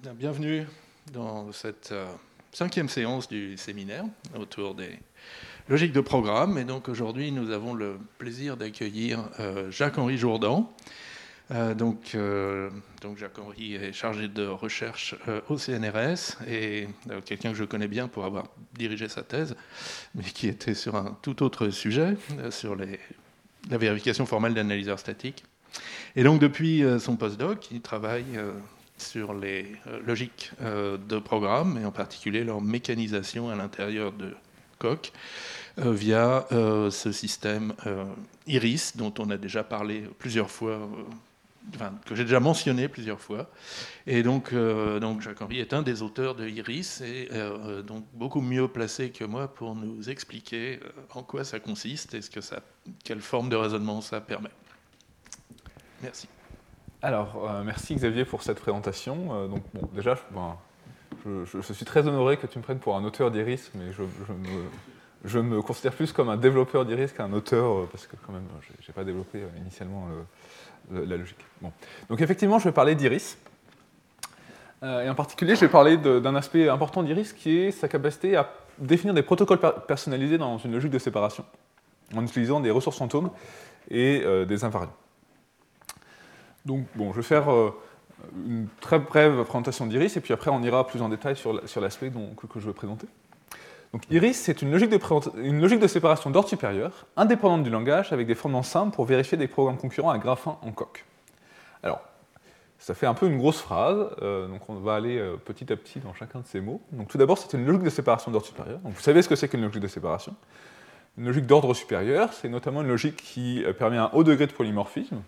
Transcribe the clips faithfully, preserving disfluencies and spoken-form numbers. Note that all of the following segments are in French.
Bienvenue dans cette euh, cinquième séance du séminaire autour des logiques de programme. Et donc aujourd'hui, nous avons le plaisir d'accueillir euh, Jacques-Henri Jourdan. Euh, donc, euh, donc Jacques-Henri est chargé de recherche euh, au C N R S et euh, quelqu'un que je connais bien pour avoir dirigé sa thèse, mais qui était sur un tout autre sujet, euh, sur les, la vérification formelle d'analyseurs statiques. Et donc depuis euh, son postdoc, il travaille euh, sur les euh, logiques euh, de programme, et en particulier leur mécanisation à l'intérieur de Coq, euh, via euh, ce système euh, IRIS, dont on a déjà parlé plusieurs fois, euh, enfin, que j'ai déjà mentionné plusieurs fois. Et donc, euh, donc Jacques-Henri est un des auteurs de IRIS, et euh, donc beaucoup mieux placé que moi pour nous expliquer euh, en quoi ça consiste et ce que ça, quelle forme de raisonnement ça permet. Merci. Alors, euh, merci Xavier pour cette présentation. Euh, donc, bon, déjà, je, ben, je, je, je suis très honoré que tu me prennes pour un auteur d'IRIS, mais je, je, me, je me considère plus comme un développeur d'IRIS qu'un auteur, euh, parce que quand même, je n'ai pas développé euh, initialement le, le, la logique. Bon. Donc, effectivement, je vais parler d'IRIS. Euh, et en particulier, je vais parler d'un aspect important d'IRIS qui est sa capacité à définir des protocoles per personnalisés dans une logique de séparation, en utilisant des ressources fantômes et euh, des invariants. Donc, bon, je vais faire euh, une très brève présentation d'IRIS, et puis après, on ira plus en détail sur l'aspect que, que je vais présenter. Donc, IRIS, c'est une, une logique de séparation d'ordre supérieur, indépendante du langage, avec des fondements simples pour vérifier des programmes concurrents à graphs en Coq. Alors, ça fait un peu une grosse phrase, euh, donc on va aller euh, petit à petit dans chacun de ces mots. Donc, tout d'abord, c'est une logique de séparation d'ordre supérieur. Donc, vous savez ce que c'est qu'une logique de séparation. Une logique d'ordre supérieur, c'est notamment une logique qui permet un haut degré de polymorphisme.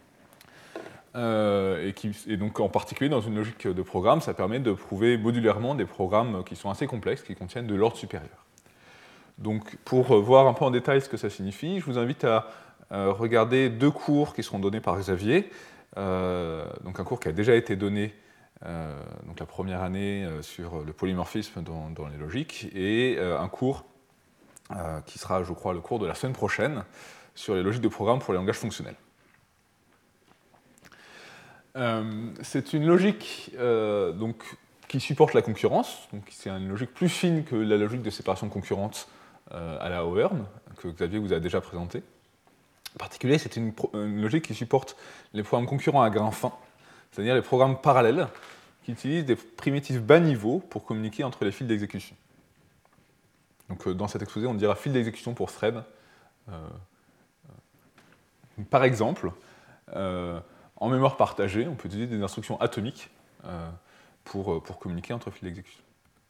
Euh, et, qui, et donc en particulier dans une logique de programme, ça permet de prouver modulairement des programmes qui sont assez complexes, qui contiennent de l'ordre supérieur. Donc pour voir un peu en détail ce que ça signifie, je vous invite à euh, regarder deux cours qui seront donnés par Xavier. Euh, donc un cours qui a déjà été donné euh, donc la première année euh, sur le polymorphisme dans, dans les logiques, et euh, un cours euh, qui sera, je crois, le cours de la semaine prochaine sur les logiques de programme pour les langages fonctionnels. Euh, c'est une logique euh, donc, qui supporte la concurrence, donc c'est une logique plus fine que la logique de séparation concurrente euh, à la Auburn, que Xavier vous a déjà présentée. En particulier, c'est une, une logique qui supporte les programmes concurrents à grains fins, c'est-à-dire les programmes parallèles qui utilisent des primitives bas niveau pour communiquer entre les fils d'exécution. Donc, euh, dans cet exposé, on dira fil d'exécution pour thread. Euh, euh, par exemple, euh, en mémoire partagée, on peut utiliser des instructions atomiques euh, pour, pour communiquer entre fils d'exécution.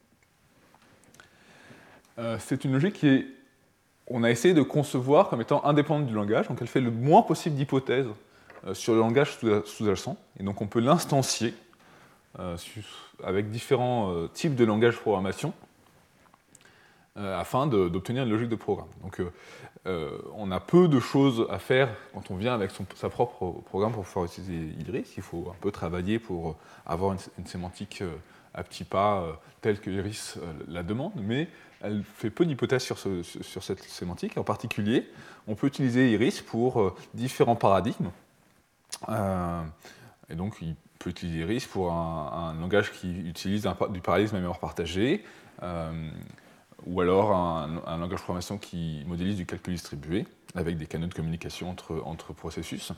Euh, c'est une logique qui est, on a essayé de concevoir comme étant indépendante du langage, donc elle fait le moins possible d'hypothèses euh, sur le langage sous-jacent, et donc on peut l'instancier euh, avec différents euh, types de langages de programmation euh, afin d'obtenir une logique de programme. Donc, euh, Euh, on a peu de choses à faire quand on vient avec son, sa propre programme pour pouvoir utiliser IRIS. Il faut un peu travailler pour avoir une, une sémantique euh, à petits pas euh, telle que IRIS euh, la demande, mais elle fait peu d'hypothèses sur, ce, sur cette sémantique. En particulier, on peut utiliser IRIS pour euh, différents paradigmes. Euh, et donc, il peut utiliser IRIS pour un, un langage qui utilise un, du parallélisme à mémoire partagée, euh, ou alors un, un langage de programmation qui modélise du calcul distribué, avec des canaux de communication entre, entre processus,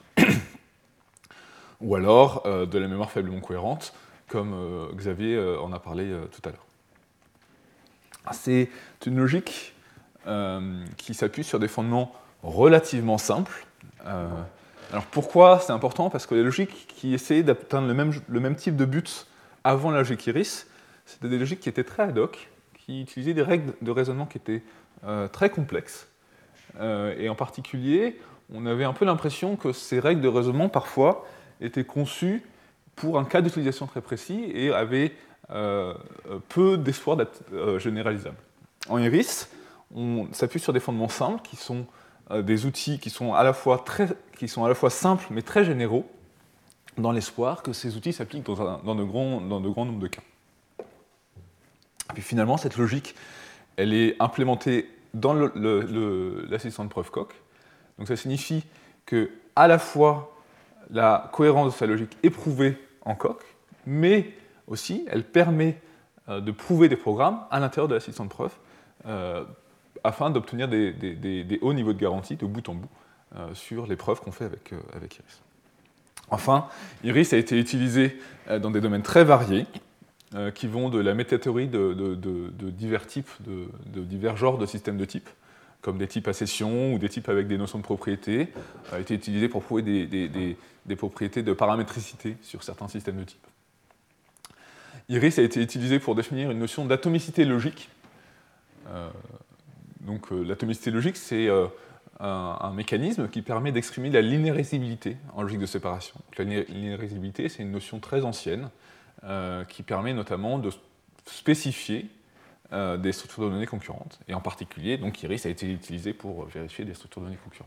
ou alors euh, de la mémoire faiblement cohérente, comme euh, Xavier euh, en a parlé euh, tout à l'heure. C'est une logique euh, qui s'appuie sur des fondements relativement simples. Euh, alors pourquoi c'est important? Parce que les logiques qui essayaient d'atteindre le même, le même type de but avant la logique IRIS, c'était des logiques qui étaient très ad hoc, qui utilisaient des règles de raisonnement qui étaient euh, très complexes. Euh, et en particulier, on avait un peu l'impression que ces règles de raisonnement, parfois, étaient conçues pour un cas d'utilisation très précis et avaient euh, peu d'espoir d'être euh, généralisables. En IRIS, on s'appuie sur des fondements simples, qui sont euh, des outils qui sont, à la fois très, qui sont à la fois simples mais très généraux, dans l'espoir que ces outils s'appliquent dans, un, dans, de grands, dans de grands nombres de cas. Et puis finalement, cette logique, elle est implémentée dans l'assistant de preuve Coq. Donc ça signifie que à la fois la cohérence de sa logique est prouvée en Coq, mais aussi, elle permet euh, de prouver des programmes à l'intérieur de l'assistant de preuve euh, afin d'obtenir des, des, des, des hauts niveaux de garantie de bout en bout euh, sur les preuves qu'on fait avec, euh, avec Iris. Enfin, Iris a été utilisé euh, dans des domaines très variés, euh, qui vont de la métathéorie de, de, de, de divers types, de, de divers genres de systèmes de types, comme des types à session ou des types avec des notions de propriété, a été utilisé pour prouver des, des, des, des propriétés de paramétricité sur certains systèmes de types. Iris a été utilisé pour définir une notion d'atomicité logique. Euh, donc euh, l'atomicité logique, c'est euh, un, un mécanisme qui permet d'exprimer la linéarisabilité en logique de séparation. Donc, la linéarisabilité, c'est une notion très ancienne euh, qui permet notamment de spécifier euh, des structures de données concurrentes. Et en particulier, donc Iris a été utilisé pour vérifier des structures de données concurrentes.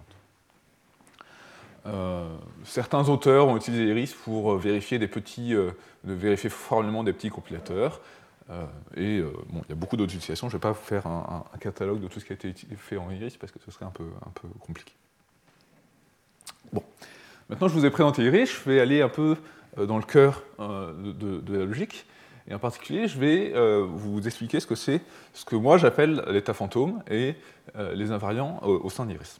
Euh, certains auteurs ont utilisé Iris pour vérifier des petits, euh, de vérifier formellement des petits compilateurs. Euh, et euh, bon, il y a beaucoup d'autres utilisations. Je ne vais pas faire un, un, un catalogue de tout ce qui a été fait en Iris parce que ce serait un peu, un peu compliqué. Bon, maintenant je vous ai présenté Iris, je vais aller un peu dans le cœur euh, de, de, de la logique. Et en particulier, je vais euh, vous expliquer ce que c'est, ce que moi j'appelle l'état fantôme et euh, les invariants au, au sein d'Iris.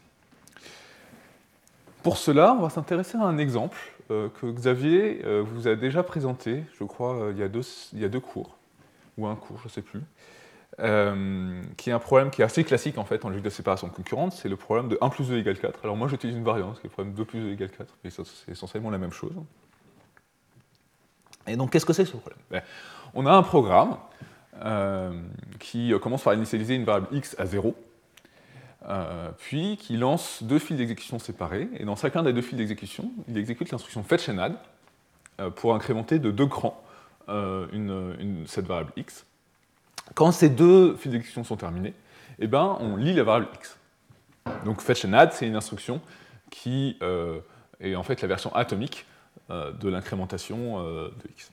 Pour cela, on va s'intéresser à un exemple euh, que Xavier euh, vous a déjà présenté, je crois, euh, il, y a deux, il y a deux cours, ou un cours, je ne sais plus, euh, qui est un problème qui est assez classique en fait en logique de séparation concurrente, c'est le problème de un plus deux égale quatre. Alors moi j'utilise une variante, qui est le problème de deux plus deux égale quatre, mais ça, c'est essentiellement la même chose. Et donc qu'est-ce que c'est ce problème? Ben, on a un programme euh, qui commence par initialiser une variable x à zéro, Euh, puis qui lance deux fils d'exécution séparés, et dans chacun des deux fils d'exécution, il exécute l'instruction fetch and add euh, pour incrémenter de deux crans euh, une, une, cette variable x. Quand ces deux fils d'exécution sont terminés, eh ben, on lit la variable x. Donc fetch and add, c'est une instruction qui euh, est en fait la version atomique euh, de l'incrémentation euh, de x.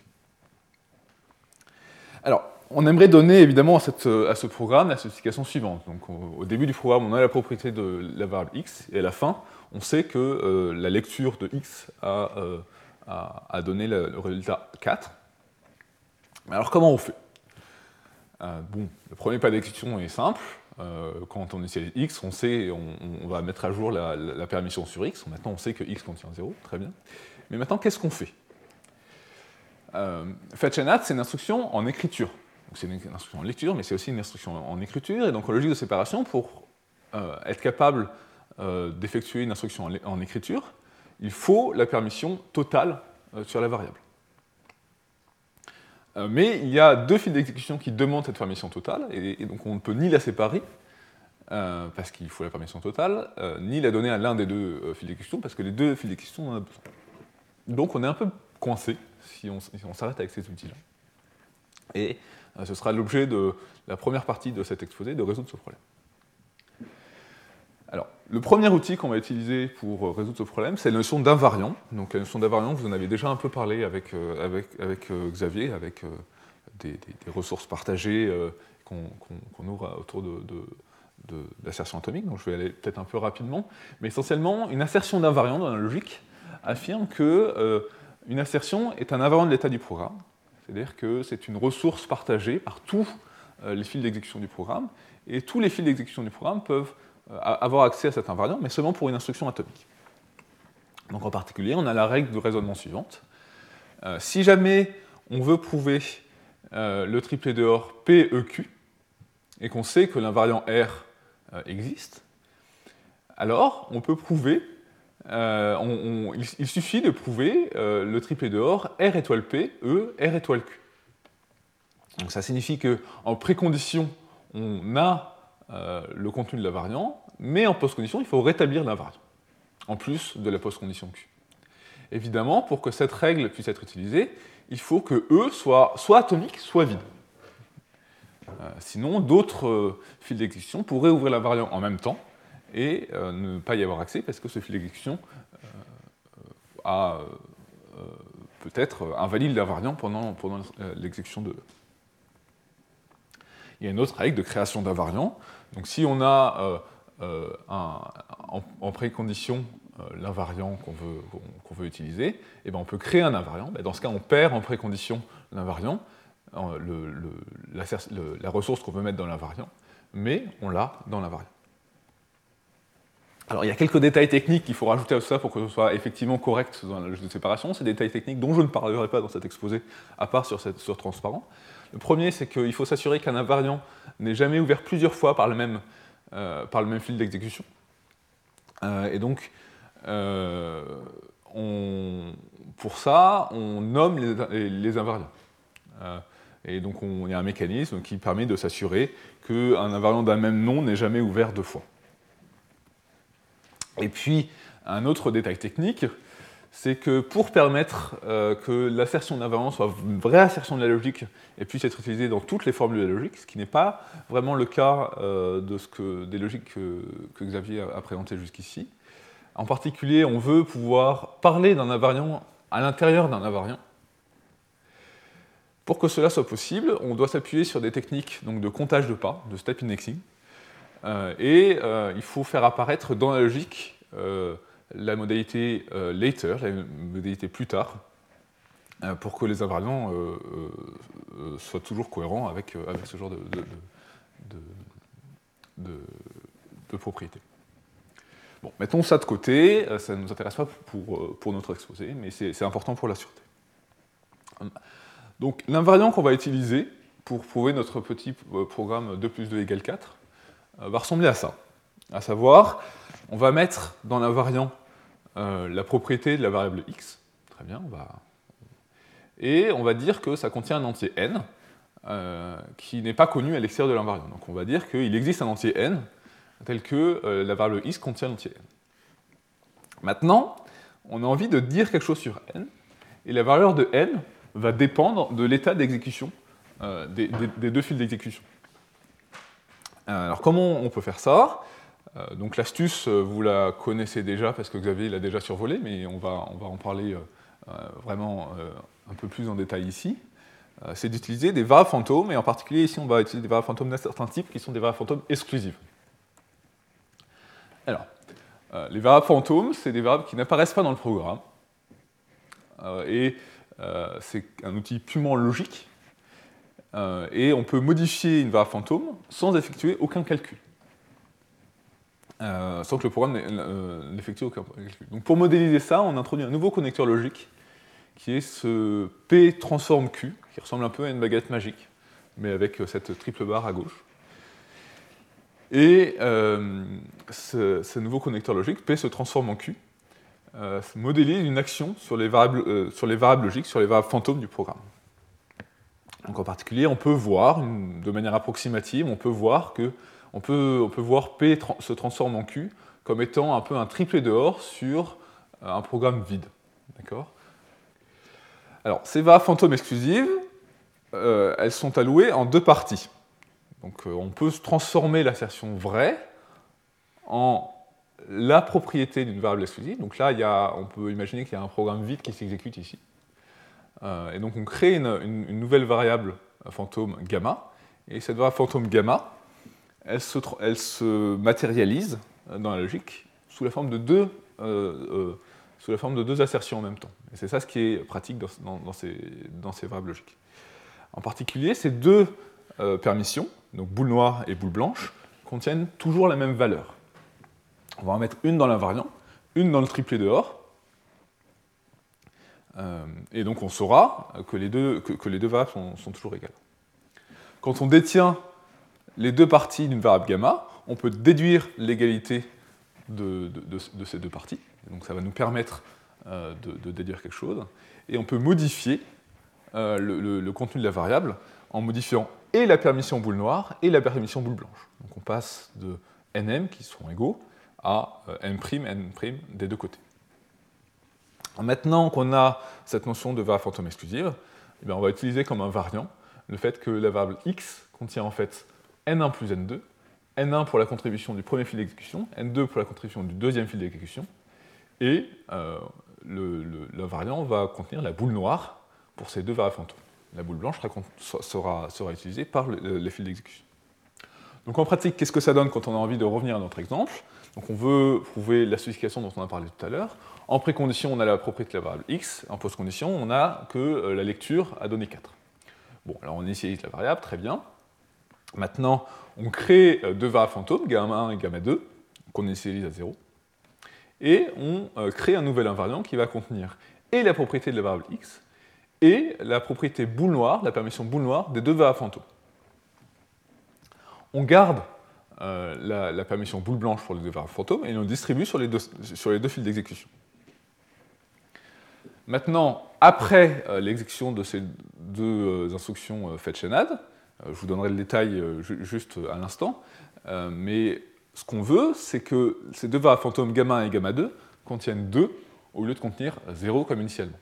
Alors, on aimerait donner évidemment à, cette, à ce programme la spécification suivante. Donc, au, au début du programme, on a la propriété de la variable x, et à la fin, on sait que euh, la lecture de x a, euh, a, a donné le, le résultat quatre. Alors, comment on fait? euh, Bon, le premier pas d'exécution est simple. Euh, quand on initialise x, on sait, on, on va mettre à jour la, la, la permission sur x. Maintenant, on sait que x contient zéro, très bien. Mais maintenant, qu'est-ce qu'on fait? euh, Fetch and add, c'est une instruction en écriture. C'est une instruction en lecture, mais c'est aussi une instruction en écriture. Et donc, en logique de séparation, pour euh, être capable euh, d'effectuer une instruction en, en écriture, il faut la permission totale euh, sur la variable. Euh, mais il y a deux fils d'exécution qui demandent cette permission totale, et, et donc on ne peut ni la séparer, euh, parce qu'il faut la permission totale, euh, ni la donner à l'un des deux euh, fils d'exécution, parce que les deux fils d'exécution en ont besoin. Donc, on est un peu coincé si on, si on s'arrête avec ces outils-là. Et ce sera l'objet de la première partie de cet exposé, de résoudre ce problème. Alors, le premier outil qu'on va utiliser pour résoudre ce problème, c'est la notion d'invariant. Donc la notion d'invariant, vous en avez déjà un peu parlé avec, euh, avec, avec euh, Xavier, avec euh, des, des, des ressources partagées euh, qu'on qu'on, qu'on ouvre autour de, de, de, de l'assertion atomique, donc je vais aller peut-être un peu rapidement. Mais essentiellement, une assertion d'invariant dans la logique affirme que euh, une assertion est un invariant de l'état du programme. C'est-à-dire que c'est une ressource partagée par tous euh, les fils d'exécution du programme, et tous les fils d'exécution du programme peuvent euh, avoir accès à cet invariant, mais seulement pour une instruction atomique. Donc en particulier, on a la règle de raisonnement suivante. Euh, si jamais on veut prouver euh, le triplet dehors P E Q, et qu'on sait que l'invariant R euh, existe, alors on peut prouver Euh, on, on, il, il suffit de prouver euh, le triplet dehors R étoile P, E, R étoile Q. Donc ça signifie qu'en précondition, on a euh, le contenu de l'invariant, mais en postcondition, il faut rétablir l'invariant, en plus de la postcondition Q. Évidemment, pour que cette règle puisse être utilisée, il faut que E soit soit atomique, soit vide. Euh, sinon, d'autres euh, fils d'exécution pourraient ouvrir l'invariant en même temps, et euh, ne pas y avoir accès parce que ce fil d'exécution euh, a euh, peut-être invalide l'invariant pendant, pendant l'exécution de E. Il y a une autre règle de création d'invariant. Donc si on a euh, euh, un, en, en précondition euh, l'invariant qu'on veut, qu'on, qu'on veut utiliser, et ben on peut créer un invariant. Ben dans ce cas, on perd en précondition l'invariant, le, le, la, le, la ressource qu'on veut mettre dans l'invariant, mais on l'a dans l'invariant. Alors il y a quelques détails techniques qu'il faut rajouter à tout ça pour que ce soit effectivement correct dans la logique de séparation. C'est des détails techniques dont je ne parlerai pas dans cet exposé, à part sur, cette, sur transparent. Le premier, c'est qu'il faut s'assurer qu'un invariant n'est jamais ouvert plusieurs fois par le même, euh, par le même fil d'exécution. Euh, et donc, euh, on, pour ça, on nomme les, les, les invariants. Euh, et donc, on, il y a un mécanisme qui permet de s'assurer qu'un invariant d'un même nom n'est jamais ouvert deux fois. Et puis, un autre détail technique, c'est que pour permettre euh, que l'assertion d'invariant soit une vraie assertion de la logique et puisse être utilisée dans toutes les formules de la logique, ce qui n'est pas vraiment le cas euh, de ce que, des logiques que, que Xavier a, a présentées jusqu'ici. En particulier, on veut pouvoir parler d'un invariant à l'intérieur d'un invariant. Pour que cela soit possible, on doit s'appuyer sur des techniques donc, de comptage de pas, de step indexing, euh, et euh, il faut faire apparaître dans la logique euh, la modalité euh, later, la modalité plus tard, euh, pour que les invariants euh, euh, soient toujours cohérents avec, euh, avec ce genre de, de, de, de, de, de propriétés. Bon, mettons ça de côté, ça ne nous intéresse pas pour, pour notre exposé, mais c'est important pour la sûreté. Donc l'invariant qu'on va utiliser pour prouver notre petit programme deux plus deux égale quatre va ressembler à ça. À savoir, on va mettre dans l'invariant euh, la propriété de la variable x, très bien, on va... et on va dire que ça contient un entier n euh, qui n'est pas connu à l'extérieur de l'invariant. Donc on va dire qu'il existe un entier n tel que euh, la variable x contient l'entier n. Maintenant, on a envie de dire quelque chose sur n, et la valeur de n va dépendre de l'état d'exécution euh, des, des, des deux fils d'exécution. Alors comment on peut faire ça? euh, Donc l'astuce, vous la connaissez déjà parce que Xavier l'a déjà survolé, mais on va, on va en parler euh, vraiment euh, un peu plus en détail ici. Euh, C'est d'utiliser des variables fantômes, et en particulier ici on va utiliser des variables fantômes d'un certain type qui sont des variables fantômes exclusives. Alors, euh, les variables fantômes, c'est des variables qui n'apparaissent pas dans le programme, euh, et euh, c'est un outil purement logique, euh, et on peut modifier une variable fantôme sans effectuer aucun calcul, euh, sans que le programme n'effectue aucun calcul. Donc pour modéliser ça, on introduit un nouveau connecteur logique, qui est ce P transform Q, qui ressemble un peu à une baguette magique, mais avec cette triple barre à gauche. Et euh, ce, ce nouveau connecteur logique, P se transforme en Q, euh, modélise une action sur les, variables, euh, sur les variables logiques, sur les variables fantômes du programme. Donc en particulier, on peut voir, une, de manière approximative, on peut voir que on peut, on peut voir P tra se transforme en Q comme étant un peu un triplet dehors sur un programme vide. D'accord ? Alors, ces variables fantômes exclusives, euh, elles sont allouées en deux parties. Donc, euh, on peut transformer l'assertion vraie en la propriété d'une variable exclusive. Donc là, il y a, on peut imaginer qu'il y a un programme vide qui s'exécute ici. Euh, et donc, on crée une, une, une nouvelle variable fantôme gamma. Et cette variable fantôme gamma, elle se, elle se matérialise dans la logique sous la forme de deux, euh, euh, sous la forme de deux assertions en même temps. Et c'est ça ce qui est pratique dans, dans, dans, ces, dans ces variables logiques. En particulier, ces deux euh, permissions, donc boule noire et boule blanche, contiennent toujours la même valeur. On va en mettre une dans l'invariant, une dans le triplet dehors, euh, et donc on saura que les deux, que, que les deux variables sont, sont toujours égales. Quand on détient les deux parties d'une variable gamma, on peut déduire l'égalité de, de, de, de ces deux parties. Donc ça va nous permettre euh, de, de déduire quelque chose. Et on peut modifier euh, le, le, le contenu de la variable en modifiant et la permission boule noire et la permission boule blanche. Donc on passe de nm, qui sont égaux, à euh, m', n' des deux côtés. Maintenant qu'on a cette notion de variable fantôme exclusive, eh bien on va utiliser comme un variant le fait que la variable x contient en fait n un plus n deux, n un pour la contribution du premier fil d'exécution, n deux pour la contribution du deuxième fil d'exécution, et euh, le, le, l'invariant va contenir la boule noire pour ces deux variables fantômes. La boule blanche sera, sera utilisée par le, les fils d'exécution. Donc en pratique, qu'est-ce que ça donne quand on a envie de revenir à notre exemple? Donc on veut prouver la spécification dont on a parlé tout à l'heure. En précondition, on a la propriété de la variable x. En postcondition, on a que euh, la lecture a donné quatre. Bon, alors on initialise la variable, très bien. Maintenant, on crée deux variables fantômes, gamma un et gamma deux, qu'on initialise à zéro. Et on euh, crée un nouvel invariant qui va contenir et la propriété de la variable x, et la propriété boule noire, la permission boule noire des deux variables fantômes. On garde euh, la, la permission boule blanche pour les deux variables fantômes et on le distribue sur les deux, sur les deux fils d'exécution. Maintenant, après euh, l'exécution de ces deux euh, instructions euh, fetch and add, euh, je vous donnerai le détail euh, ju juste à l'instant, euh, mais ce qu'on veut, c'est que ces deux variables fantômes gamma un et gamma deux contiennent deux au lieu de contenir zéro comme initialement.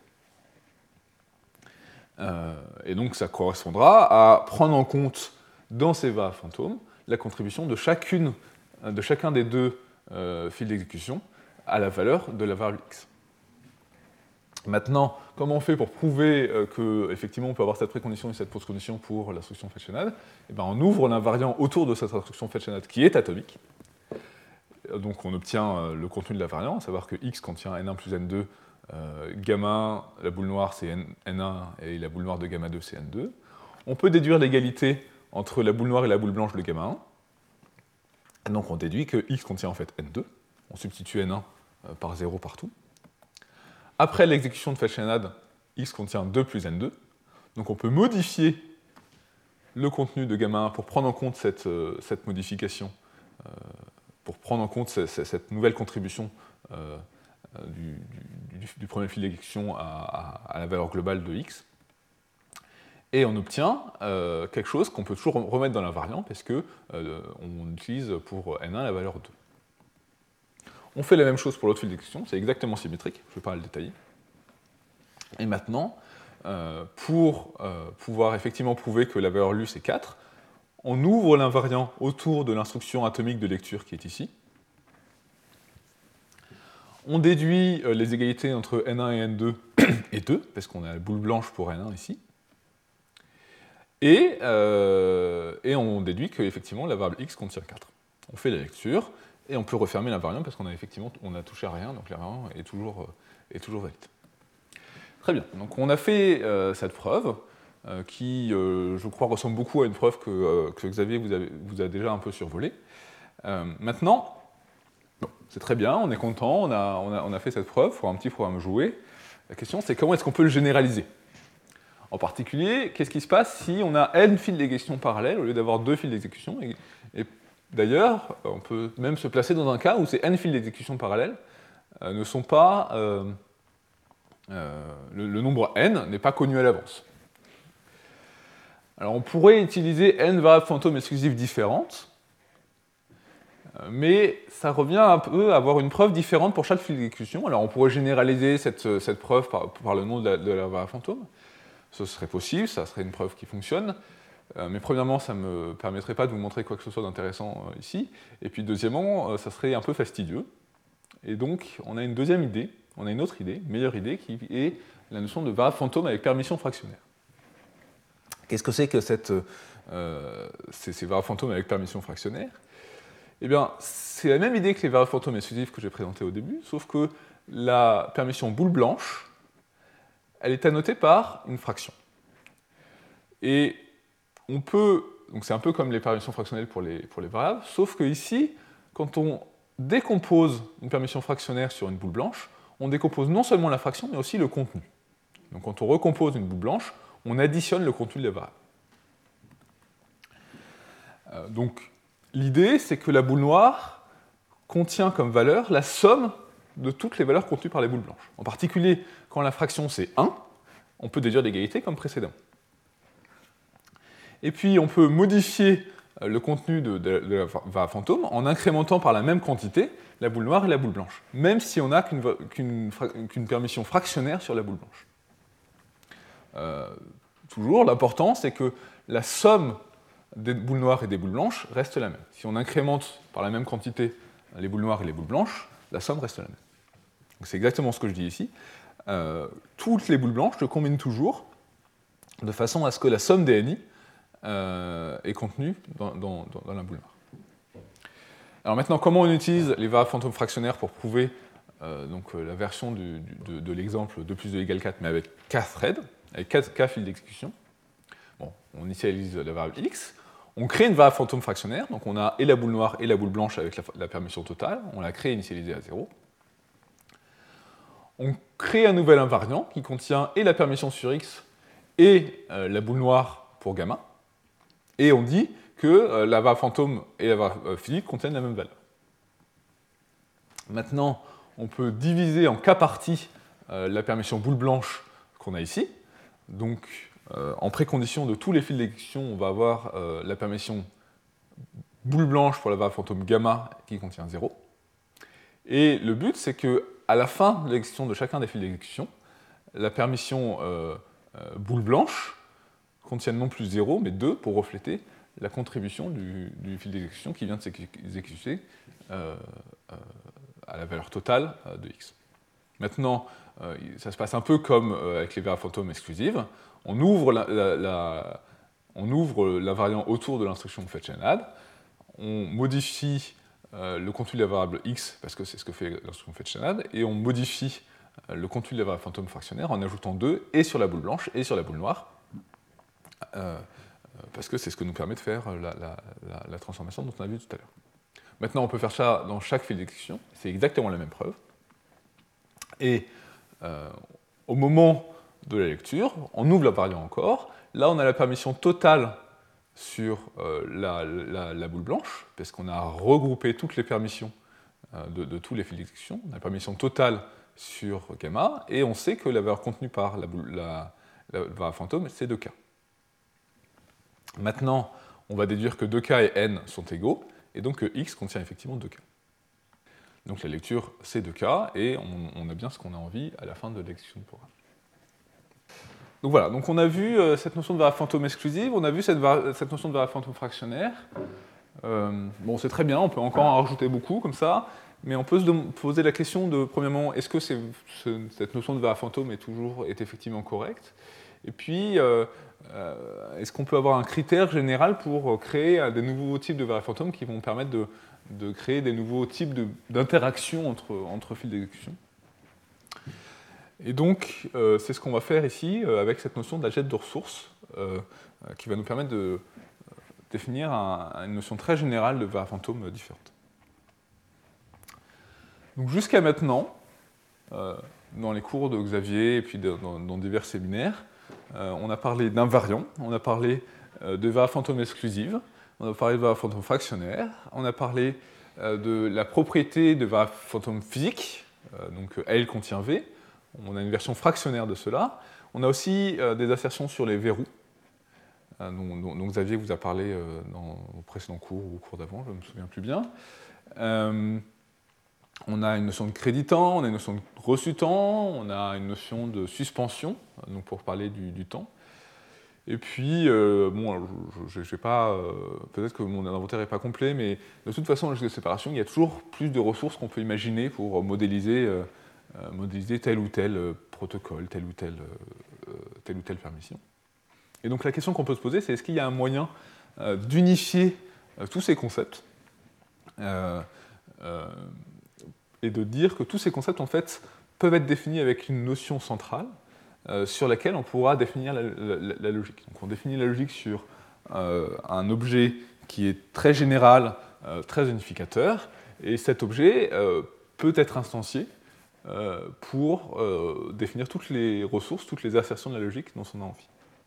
Euh, et donc ça correspondra à prendre en compte dans ces variables fantômes la contribution de, chacune, de chacun des deux euh, fils d'exécution à la valeur de la variable x. Maintenant, comment on fait pour prouver euh, qu'effectivement on peut avoir cette précondition et cette postcondition pour l'instruction fetch and add? Eh bien, on ouvre l'invariant autour de cette instruction fetch and add qui est atomique. Donc on obtient euh, le contenu de l'invariant, à savoir que x contient n un plus n deux, euh, gamma, la boule noire c'est n un et la boule noire de gamma deux c'est n deux. On peut déduire l'égalité entre la boule noire et la boule blanche de gamma un. Et donc on déduit que x contient en fait n deux. On substitue n un euh, par zéro partout. Après l'exécution de fetch and add, x contient deux plus n deux. Donc on peut modifier le contenu de gamma un pour prendre en compte cette, euh, cette modification, euh, pour prendre en compte cette, cette nouvelle contribution euh, du, du, du premier fil d'exécution à, à, à la valeur globale de x. Et on obtient euh, quelque chose qu'on peut toujours remettre dans l'invariant, parce qu'on euh, utilise pour n un la valeur deux. On fait la même chose pour l'autre fil d'exécution, c'est exactement symétrique, je ne vais pas le détailler. Et maintenant, euh, pour euh, pouvoir effectivement prouver que la valeur lue c'est quatre, on ouvre l'invariant autour de l'instruction atomique de lecture qui est ici. On déduit euh, les égalités entre n un et n deux et deux, parce qu'on a la boule blanche pour n un ici. Et, euh, et on déduit qu'effectivement la variable x contient quatre. On fait la lecture, et on peut refermer l'invariant parce qu'on a effectivement on a touché à rien, donc l'invariant est toujours, est toujours valide. Très bien, donc on a fait euh, cette preuve, euh, qui, euh, je crois, ressemble beaucoup à une preuve que, euh, que Xavier vous, avez, vous a déjà un peu survolée. Euh, maintenant, bon, c'est très bien, on est content, on a, on a, on a fait cette preuve, il faut un petit programme joué. La question, c'est comment est-ce qu'on peut le généraliser? En particulier, qu'est-ce qui se passe si on a n fils d'exécution parallèles au lieu d'avoir deux fils d'exécution? Et, et d'ailleurs, on peut même se placer dans un cas où ces n fils d'exécution parallèles euh, ne sont pas... Euh, euh, le, le nombre n n'est pas connu à l'avance. Alors on pourrait utiliser n variables fantômes exclusives différentes, euh, mais ça revient un peu à avoir une preuve différente pour chaque fil d'exécution. Alors on pourrait généraliser cette, cette preuve par, par le nom de la, de la variable fantôme. Ce serait possible, ça serait une preuve qui fonctionne. Euh, mais premièrement, ça ne me permettrait pas de vous montrer quoi que ce soit d'intéressant euh, ici. Et puis deuxièmement, euh, ça serait un peu fastidieux. Et donc, on a une deuxième idée, on a une autre idée, une meilleure idée, qui est la notion de variable fantôme avec permission fractionnaire. Qu'est-ce que c'est que cette, euh, ces, ces variables fantômes avec permission fractionnaire? Eh bien, c'est la même idée que les variables fantômes exclusives que j'ai présentées au début, sauf que la permission boule blanche, elle est annotée par une fraction. Et on peut, donc c'est un peu comme les permissions fractionnelles pour les, pour les variables, sauf que ici, quand on décompose une permission fractionnaire sur une boule blanche, on décompose non seulement la fraction, mais aussi le contenu. Donc quand on recompose une boule blanche, on additionne le contenu de la variable. Euh, donc l'idée, c'est que la boule noire contient comme valeur la somme de toutes les valeurs contenues par les boules blanches. En particulier, quand la fraction c'est un, on peut déduire l'égalité comme précédemment. Et puis on peut modifier le contenu de, de, de la variable fantôme en incrémentant par la même quantité la boule noire et la boule blanche, même si on n'a qu'une qu'une, qu'une permission fractionnaire sur la boule blanche. Euh, toujours, l'important c'est que la somme des boules noires et des boules blanches reste la même. Si on incrémente par la même quantité les boules noires et les boules blanches, la somme reste la même. Donc c'est exactement ce que je dis ici. Euh, toutes les boules blanches se combinent toujours de façon à ce que la somme des N I euh, est contenue dans, dans, dans la boule noire. Alors maintenant, comment on utilise les variables fantômes fractionnaires pour prouver euh, donc, la version du, du, de, de l'exemple deux plus deux égale quatre, mais avec k threads, avec k fils d'exécution? bon, on initialise la variable x, on crée une variable fantôme fractionnaire, donc on a et la boule noire et la boule blanche avec la, la permission totale, on la crée initialisée à zéro. On crée un nouvel invariant qui contient et la permission sur x et euh, la boule noire pour gamma, et on dit que euh, la variable fantôme et la variable euh, physique contiennent la même valeur. Maintenant, on peut diviser en cas partie euh, la permission boule blanche qu'on a ici. Donc, euh, en précondition de tous les fils d'exécution, on va avoir euh, la permission boule blanche pour la variable fantôme gamma qui contient zéro. Et le but, c'est qu'à la fin de l'exécution de chacun des fils d'exécution, la permission euh, euh, boule blanche contienne non plus zéro, mais deux pour refléter la contribution du, du fil d'exécution qui vient de s'exécuter euh, euh, à la valeur totale euh, de x. Maintenant, euh, ça se passe un peu comme euh, avec les variables fantômes exclusives. On ouvre, la, la, la, on ouvre l'invariant autour de l'instruction fetch and add, on modifie euh, le contenu de la variable x, parce que c'est ce que fait l'instruction fetch and add, et on modifie euh, le contenu de la variable fantôme fractionnaire en ajoutant deux, et sur la boule blanche, et sur la boule noire, euh, parce que c'est ce que nous permet de faire la, la, la, la transformation dont on a vu tout à l'heure. Maintenant, on peut faire ça dans chaque fil d'exécution, c'est exactement la même preuve. Et euh, au moment de la lecture, on ouvre l'invariant encore. Là, on a la permission totale sur euh, la, la, la boule blanche, parce qu'on a regroupé toutes les permissions euh, de, de tous les fils d'exécution. On a la permission totale sur gamma, et on sait que la valeur contenue par la, boule, la, la variable fantôme, c'est deux K. Maintenant, on va déduire que deux K et n sont égaux, et donc que x contient effectivement deux K. Donc la lecture, c'est deux K, et on, on a bien ce qu'on a envie à la fin de l'exécution du programme. Donc voilà, donc on a vu euh, cette notion de variable fantôme exclusive, on a vu cette, cette notion de variable fantôme fractionnaire. Euh, bon, c'est très bien, on peut encore en rajouter beaucoup comme ça, mais on peut se poser la question de, premièrement, est-ce que c'est, ce, cette notion de variable fantôme est toujours est effectivement correcte? Et puis, euh, euh, est-ce qu'on peut avoir un critère général pour créer euh, des nouveaux types de variables fantômes qui vont permettre de, de créer des nouveaux types d'interactions entre, entre fils d'exécution? Et donc, euh, c'est ce qu'on va faire ici euh, avec cette notion d'algèbre de ressources, euh, qui va nous permettre de euh, définir un, une notion très générale de variables fantômes différentes. Donc, jusqu'à maintenant, euh, dans les cours de Xavier et puis de, dans, dans divers séminaires, euh, on a parlé d'invariants, on a parlé euh, de variables fantômes exclusives, on a parlé de variables fantômes fractionnaires, on a parlé euh, de la propriété de variables fantômes physiques, euh, donc L contient V. On a une version fractionnaire de cela. On a aussi euh, des assertions sur les verrous, euh, dont, dont, dont Xavier vous a parlé euh, dans au précédent cours ou au cours d'avant, je ne me souviens plus bien. Euh, on a une notion de créditant, on a une notion de reçu-temps, on a une notion de suspension, donc pour parler du, du temps. Et puis, euh, bon, je, je, je pas, euh, peut-être que mon inventaire n'est pas complet, mais de toute façon, dans la logique de séparation, il y a toujours plus de ressources qu'on peut imaginer pour modéliser euh, Euh, modéliser tel ou tel euh, protocole, telle ou telle, euh, telle ou telle permission. Et donc la question qu'on peut se poser, c'est est-ce qu'il y a un moyen euh, d'unifier euh, tous ces concepts euh, euh, et de dire que tous ces concepts, en fait, peuvent être définis avec une notion centrale euh, sur laquelle on pourra définir la, la, la logique. Donc on définit la logique sur euh, un objet qui est très général, euh, très unificateur, et cet objet euh, peut être instancié Euh, pour euh, définir toutes les ressources, toutes les assertions de la logique dont on a envie.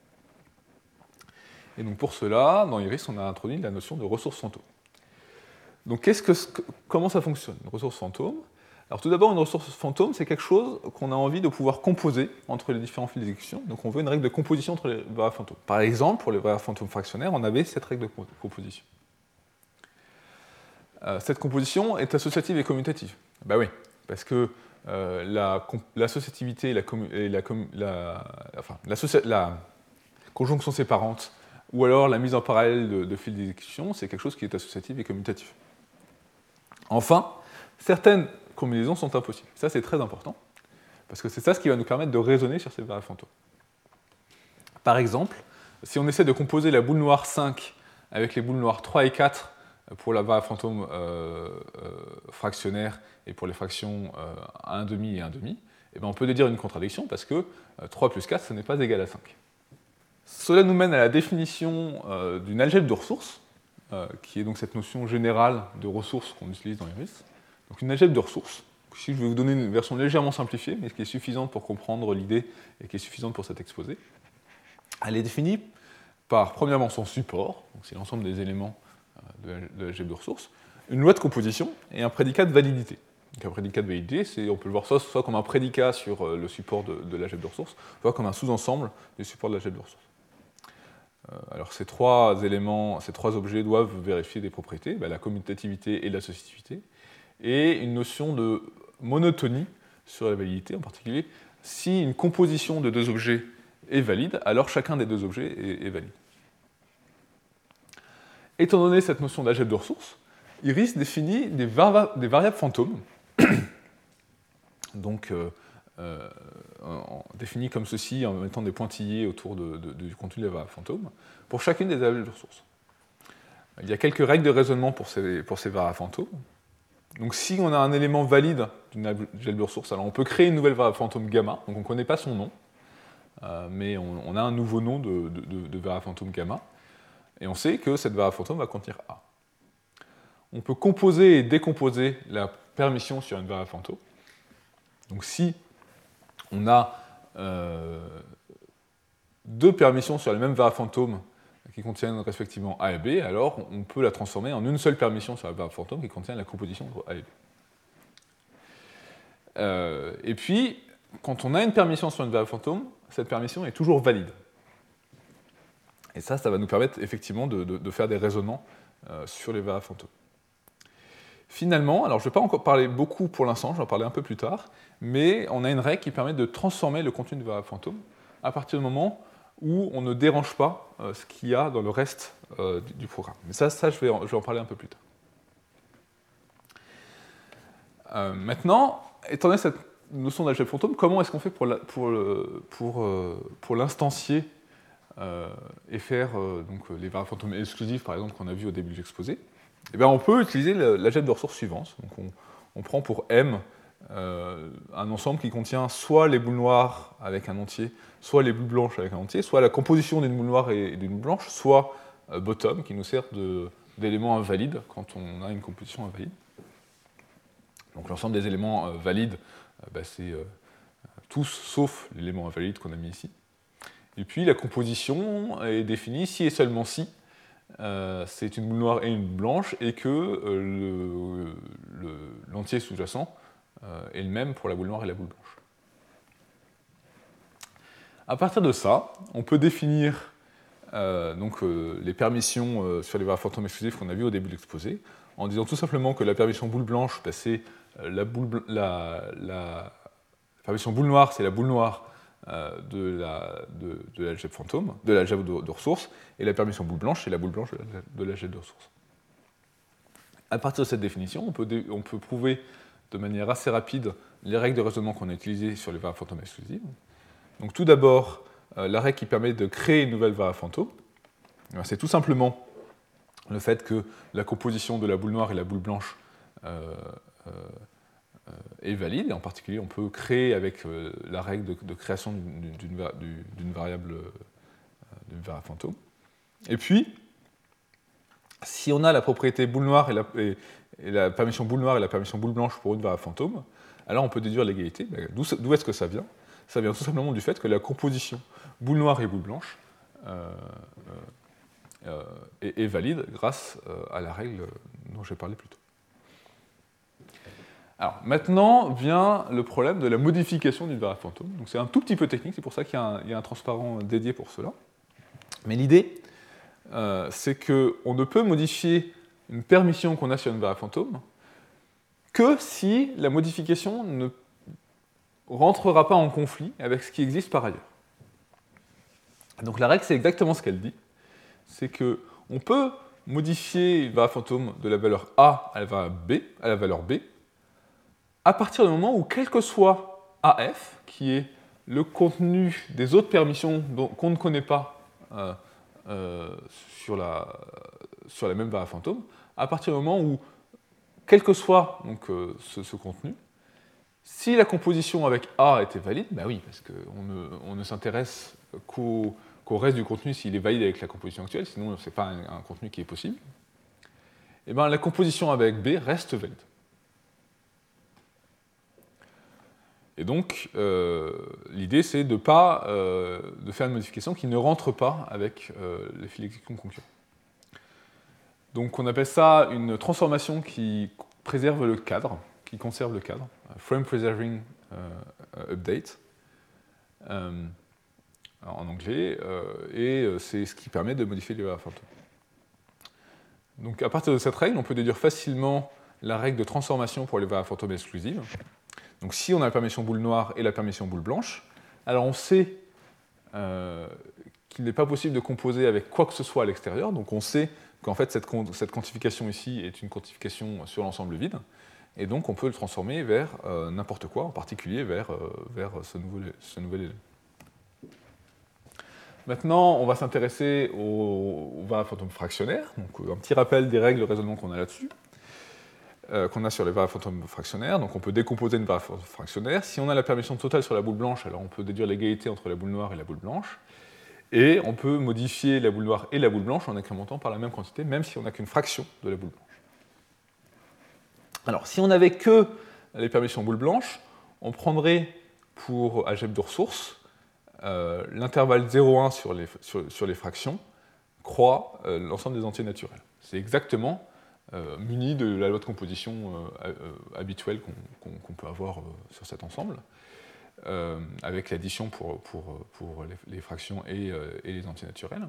Et donc pour cela, dans Iris, on a introduit la notion de ressource fantôme. Donc qu'est-ce que, comment ça fonctionne, une ressource fantôme? Alors tout d'abord, une ressource fantôme, c'est quelque chose qu'on a envie de pouvoir composer entre les différents fils d'exécution. Donc on veut une règle de composition entre les variables fantômes. Par exemple, pour les variables fantômes fractionnaires, on avait cette règle de composition. Euh, cette composition est associative et commutative. Ben oui, parce que Euh, la, l'associativité et la, et la, la, enfin, la, la conjonction séparante ou alors la mise en parallèle de, de fils d'exécution, c'est quelque chose qui est associatif et commutatif. Enfin, certaines combinaisons sont impossibles. Ça, c'est très important, parce que c'est ça ce qui va nous permettre de raisonner sur ces variables fantômes. Par exemple, si on essaie de composer la boule noire cinq avec les boules noires trois et quatre pour la variable fantôme euh, euh, fractionnaire et pour les fractions euh, un virgule cinq et un virgule cinq, eh ben on peut déduire une contradiction parce que euh, trois plus quatre, ce n'est pas égal à cinq. Cela nous mène à la définition euh, d'une algèbre de ressources, euh, qui est donc cette notion générale de ressources qu'on utilise dans Iris. Donc une algèbre de ressources. Ici, je vais vous donner une version légèrement simplifiée, mais qui est suffisante pour comprendre l'idée et qui est suffisante pour cet exposé. Elle est définie par, premièrement, son support, donc c'est l'ensemble des éléments euh, de l'algèbre de ressources, une loi de composition et un prédicat de validité. Donc un prédicat de validité, c'est, on peut le voir soit, soit comme un prédicat sur euh, le support de, de l'algèbre de ressources, soit comme un sous-ensemble du support de l'algèbre de ressources. Euh, alors ces trois éléments, ces trois objets doivent vérifier des propriétés, bah, la commutativité et l'associativité, et une notion de monotonie sur la validité, en particulier si une composition de deux objets est valide, alors chacun des deux objets est, est valide. Étant donné cette notion d'algèbre de ressources, Iris définit des, var des variables fantômes, donc euh, euh, définies comme ceci en mettant des pointillés autour de, de, du contenu des variables fantômes, pour chacune des algèbres de ressources. Il y a quelques règles de raisonnement pour ces, pour ces variables fantômes. Donc si on a un élément valide d'une algèbre de ressources, alors on peut créer une nouvelle variable fantôme gamma, donc on ne connaît pas son nom, euh, mais on, on a un nouveau nom de, de, de, de variable fantôme gamma, et on sait que cette variable fantôme va contenir A. On peut composer et décomposer la permission sur une variable fantôme. Donc si on a euh, deux permissions sur la même variable fantôme qui contiennent respectivement A et B, alors on peut la transformer en une seule permission sur la variable fantôme qui contient la composition entre A et B. Euh, et puis, quand on a une permission sur une variable fantôme, cette permission est toujours valide. Et ça, ça va nous permettre effectivement de, de, de faire des raisonnements euh, sur les variables fantômes. Finalement, alors je ne vais pas encore parler beaucoup pour l'instant, je vais en parler un peu plus tard, mais on a une règle qui permet de transformer le contenu de variable fantôme à partir du moment où on ne dérange pas euh, ce qu'il y a dans le reste euh, du, du programme. Mais ça, ça je, vais en, je vais en parler un peu plus tard. Euh, maintenant, étant donné cette notion d'algèbre fantôme, comment est-ce qu'on fait pour, la, pour, le, pour, euh, pour l'instancier euh, et faire euh, donc, les variables fantômes exclusives, par exemple, qu'on a vu au début de l'exposé? Eh bien, on peut utiliser l'algèbre de ressources suivante. Donc on, on prend pour M euh, un ensemble qui contient soit les boules noires avec un entier, soit les boules blanches avec un entier, soit la composition d'une boule noire et d'une boule blanche, soit euh, bottom, qui nous sert d'élément invalide quand on a une composition invalide. Donc l'ensemble des éléments euh, valides, euh, bah, c'est euh, tous sauf l'élément invalide qu'on a mis ici. Et puis la composition est définie si et seulement si Euh, c'est une boule noire et une boule blanche, et que euh, l'entier le, le, sous-jacent euh, est le même pour la boule noire et la boule blanche. À partir de ça, on peut définir euh, donc, euh, les permissions euh, sur les variables fantômes exclusives qu'on a vues au début de l'exposé, en disant tout simplement que la permission boule blanche, bah, c'est la, boule, la, la permission boule noire, c'est la boule noire Euh, de l'algèbre de, de fantôme, de l'algèbre de, de ressources, et la permission boule blanche, c'est la boule blanche de l'algèbre de ressources. À partir de cette définition, on peut, dé, on peut prouver de manière assez rapide les règles de raisonnement qu'on a utilisées sur les variables fantômes exclusives. Donc tout d'abord, euh, la règle qui permet de créer une nouvelle variable fantôme, c'est tout simplement le fait que la composition de la boule noire et la boule blanche euh, euh, est valide, et en particulier on peut créer avec euh, la règle de, de création d'une variable, euh, variable fantôme. Et puis, si on a la propriété boule noire et la, et, et la permission boule noire et la permission boule blanche pour une variable fantôme, alors on peut déduire l'égalité. D'où est-ce que ça vient? Ça vient tout simplement du fait que la composition boule noire et boule blanche euh, euh, est, est valide grâce euh, à la règle dont j'ai parlé plus tôt. Alors, maintenant vient le problème de la modification d'une variable fantôme. Donc c'est un tout petit peu technique, c'est pour ça qu'il y, y a un transparent dédié pour cela. Mais l'idée, euh, c'est qu'on ne peut modifier une permission qu'on a sur une variable fantôme que si la modification ne rentrera pas en conflit avec ce qui existe par ailleurs. Donc la règle, c'est exactement ce qu'elle dit. C'est qu'on peut modifier une variable fantôme de la valeur A à la valeur B, à la valeur B, à partir du moment où, quel que soit A F, qui est le contenu des autres permissions qu'on ne connaît pas euh, euh, sur, la, sur la même variable fantôme, à partir du moment où, quel que soit donc, euh, ce, ce contenu, si la composition avec A était valide, ben oui, parce qu'on ne, on ne s'intéresse qu'aux qu'au reste du contenu s'il est valide avec la composition actuelle, sinon ce n'est pas un, un contenu qui est possible, et bien la composition avec B reste valide. Et donc, euh, l'idée, c'est de pas euh, de faire une modification qui ne rentre pas avec euh, les fils d'exécution concurrents. Donc, on appelle ça une transformation qui préserve le cadre, qui conserve le cadre, frame preserving uh, update, euh, en anglais, euh, et c'est ce qui permet de modifier les valeurs fantômes. Donc, à partir de cette règle, on peut déduire facilement la règle de transformation pour les valeurs fantômes exclusives. Donc si on a la permission boule noire et la permission boule blanche, alors on sait euh, qu'il n'est pas possible de composer avec quoi que ce soit à l'extérieur, donc on sait qu'en fait cette, cette quantification ici est une quantification sur l'ensemble vide, et donc on peut le transformer vers euh, n'importe quoi, en particulier vers, euh, vers ce, nouveau, ce nouvel élément. Maintenant, on va s'intéresser aux, aux valeurs fantômes fractionnaires, donc un petit rappel des règles de raisonnement qu'on a là-dessus. Euh, qu'on a sur les valeurs fantômes fractionnaires. Donc on peut décomposer une valeur fractionnaire. Si on a la permission totale sur la boule blanche, alors on peut déduire l'égalité entre la boule noire et la boule blanche. Et on peut modifier la boule noire et la boule blanche en incrémentant par la même quantité, même si on n'a qu'une fraction de la boule blanche. Alors si on n'avait que les permissions boule blanche, on prendrait pour algèbre de ressources euh, l'intervalle zéro virgule un sur les, sur, sur les fractions croît euh, l'ensemble des entiers naturels. C'est exactement Euh, muni de la loi de composition euh, euh, habituelle qu'on qu'on, qu'on peut avoir euh, sur cet ensemble, euh, avec l'addition pour, pour, pour les, les fractions et, euh, et les entiers naturels.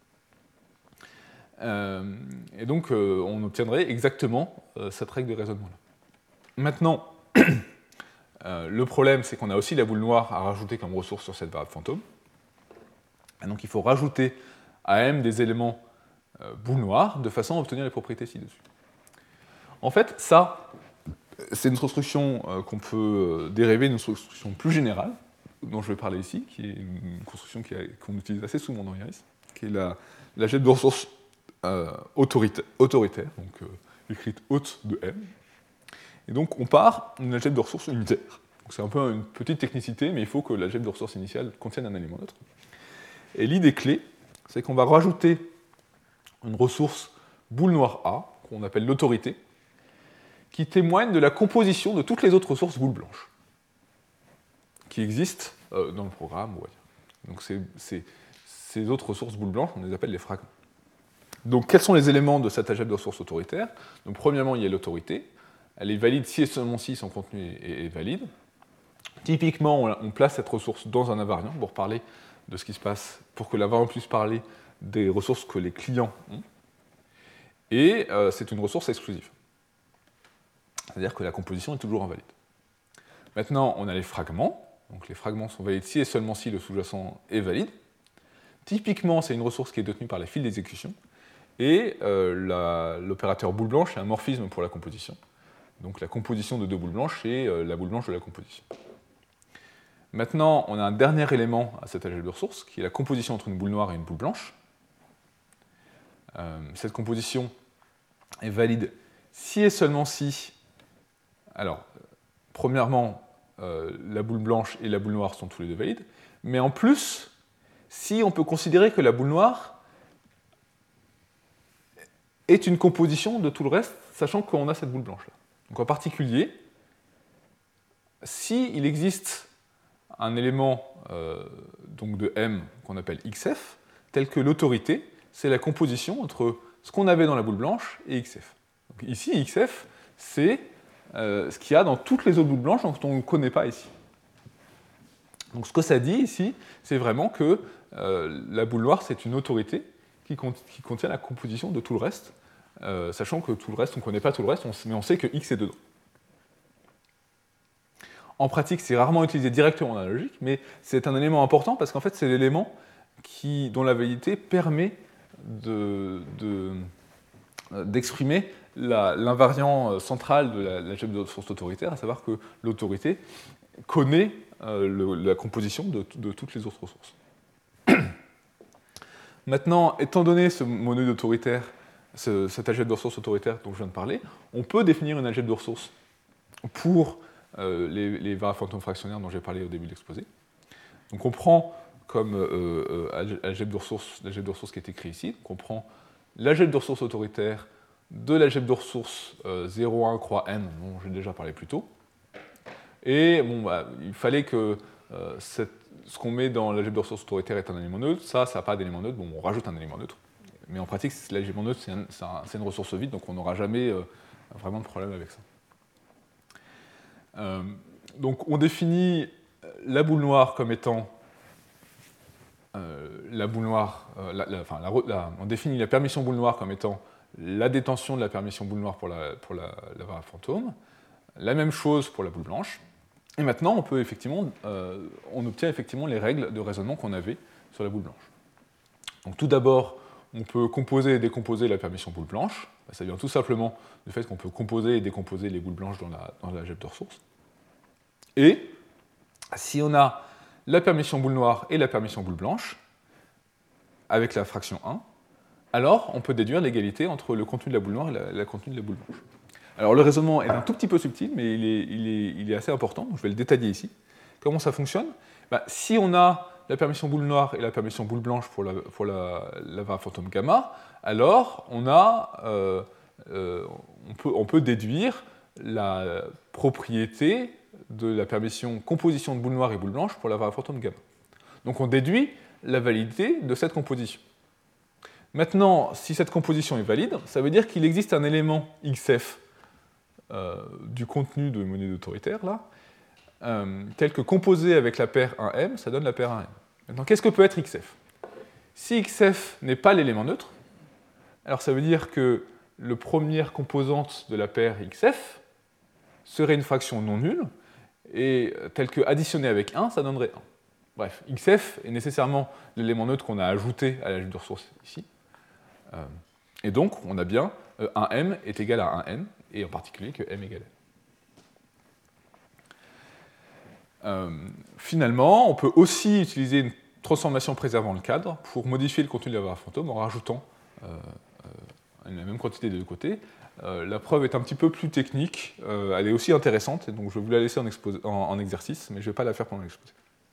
Euh, et donc, euh, on obtiendrait exactement euh, cette règle de raisonnement-là. Maintenant, euh, le problème, c'est qu'on a aussi la boule noire à rajouter comme ressource sur cette variable fantôme. Et donc, il faut rajouter à M des éléments euh, boule noire de façon à obtenir les propriétés ci-dessus. En fait, ça, c'est une construction euh, qu'on peut euh, dériver d'une construction plus générale, dont je vais parler ici, qui est une construction qui a, qu'on utilise assez souvent dans Iris, qui est la, l'algèbre de ressources euh, autoritaire, autoritaire, donc euh, écrite haute de M. Et donc, on part d'une algèbre de ressources unitaire. Donc, c'est un peu une petite technicité, mais il faut que l'algèbre de ressources initiale contienne un élément neutre. Et l'idée clé, c'est qu'on va rajouter une ressource boule noire A, qu'on appelle l'autorité, qui témoigne de la composition de toutes les autres ressources boule blanche qui existent euh, dans le programme ou ailleurs. Donc c'est, c'est, ces autres ressources boule blanche, on les appelle les fragments. Donc quels sont les éléments de cette algèbre de ressources autoritaire? Donc premièrement, il y a l'autorité. Elle est valide si et seulement si son contenu est, est valide. Typiquement, on, on place cette ressource dans un invariant pour parler de ce qui se passe, pour que l'invariant puisse parler des ressources que les clients ont. Et euh, c'est une ressource exclusive. C'est-à-dire que la composition est toujours invalide. Maintenant, on a les fragments. Donc les fragments sont valides si et seulement si le sous-jacent est valide. Typiquement, c'est une ressource qui est détenue par les fils d'exécution. Et euh, la, l'opérateur boule blanche est un morphisme pour la composition. Donc la composition de deux boules blanches, c'est euh, la boule blanche de la composition. Maintenant, on a un dernier élément à cette algèbre de ressources, qui est la composition entre une boule noire et une boule blanche. Euh, cette composition est valide si et seulement si... Alors, premièrement, euh, la boule blanche et la boule noire sont tous les deux valides, mais en plus, si on peut considérer que la boule noire est une composition de tout le reste, sachant qu'on a cette boule blanche-là. Donc en particulier, s'il existe un élément euh, donc de M qu'on appelle X F, tel que l'autorité, c'est la composition entre ce qu'on avait dans la boule blanche et X F. Donc ici, X F, c'est euh, ce qu'il y a dans toutes les autres boules blanches dont on ne connaît pas ici. Donc ce que ça dit ici, c'est vraiment que euh, la boule noire, c'est une autorité qui, cont- qui contient la composition de tout le reste, euh, sachant que tout le reste, on ne connaît pas tout le reste, on, mais on sait que X est dedans. En pratique, c'est rarement utilisé directement dans la logique, mais c'est un élément important parce qu'en fait, c'est l'élément qui, dont la validité permet de, de, d'exprimer la, l'invariant central de la, l'algèbre de ressources autoritaire, à savoir que l'autorité connaît euh, le, la composition de, de toutes les autres ressources. Maintenant, étant donné ce monoïde autoritaire, ce, cette algèbre de ressources autoritaire dont je viens de parler, on peut définir une algèbre de ressources pour euh, les, les variables fantômes fractionnaires dont j'ai parlé au début de l'exposé. Donc on prend comme euh, euh, algèbre de ressources, l'algèbre de ressources qui est écrit ici. Donc on prend l'algèbre de ressources autoritaire de l'algèbre de ressources euh, zéro, un, croix n, dont j'ai déjà parlé plus tôt. Et bon, bah, il fallait que euh, cette, ce qu'on met dans l'algèbre de ressources autoritaire est un élément neutre. Ça, ça n'a pas d'élément neutre. Bon, on rajoute un élément neutre. Mais en pratique, l'élément neutre, c'est un, un, une ressource vide, donc on n'aura jamais euh, vraiment de problème avec ça. Euh, donc on définit la boule noire comme étant euh, la boule noire, euh, la, la, enfin, la, la, on définit la permission boule noire comme étant la détention de la permission boule noire pour la, pour la, la variable fantôme. La même chose pour la boule blanche. Et maintenant, on peut effectivement, euh, on obtient effectivement les règles de raisonnement qu'on avait sur la boule blanche. Donc tout d'abord, on peut composer et décomposer la permission boule blanche. Ça vient tout simplement du fait qu'on peut composer et décomposer les boules blanches dans la, dans l'algèbre de ressources. Et si on a la permission boule noire et la permission boule blanche, avec la fraction un, alors on peut déduire l'égalité entre le contenu de la boule noire et la, la contenu de la boule blanche. Alors le raisonnement est un tout petit peu subtil, mais il est, il est, il est assez important, donc je vais le détailler ici. Comment ça fonctionne? Ben, si on a la permission boule noire et la permission boule blanche pour la, pour la, la variable fantôme gamma, alors on, a, euh, euh, on, peut, on peut déduire la propriété de la permission composition de boule noire et boule blanche pour la variable fantôme gamma. Donc on déduit la validité de cette composition. Maintenant, si cette composition est valide, ça veut dire qu'il existe un élément X F euh, du contenu de monnaie autoritaire, là, euh, tel que composé avec la paire un M, ça donne la paire un M. Maintenant, qu'est-ce que peut être X F? Si X F n'est pas l'élément neutre, alors ça veut dire que la première composante de la paire X F serait une fraction non nulle, et telle que additionnée avec un, ça donnerait un. Bref, X F est nécessairement l'élément neutre qu'on a ajouté à l'algèbre de ressources ici. Euh, et donc, on a bien euh, un M est égal à un N, et en particulier que M égale N. Euh, finalement, on peut aussi utiliser une transformation préservant le cadre pour modifier le contenu de la variable fantôme en rajoutant euh, euh, la même quantité des deux côtés. Euh, la preuve est un petit peu plus technique, euh, elle est aussi intéressante, et donc je vais vous la laisser en, en, en exercice, mais je ne vais pas la faire pendant l'exposé.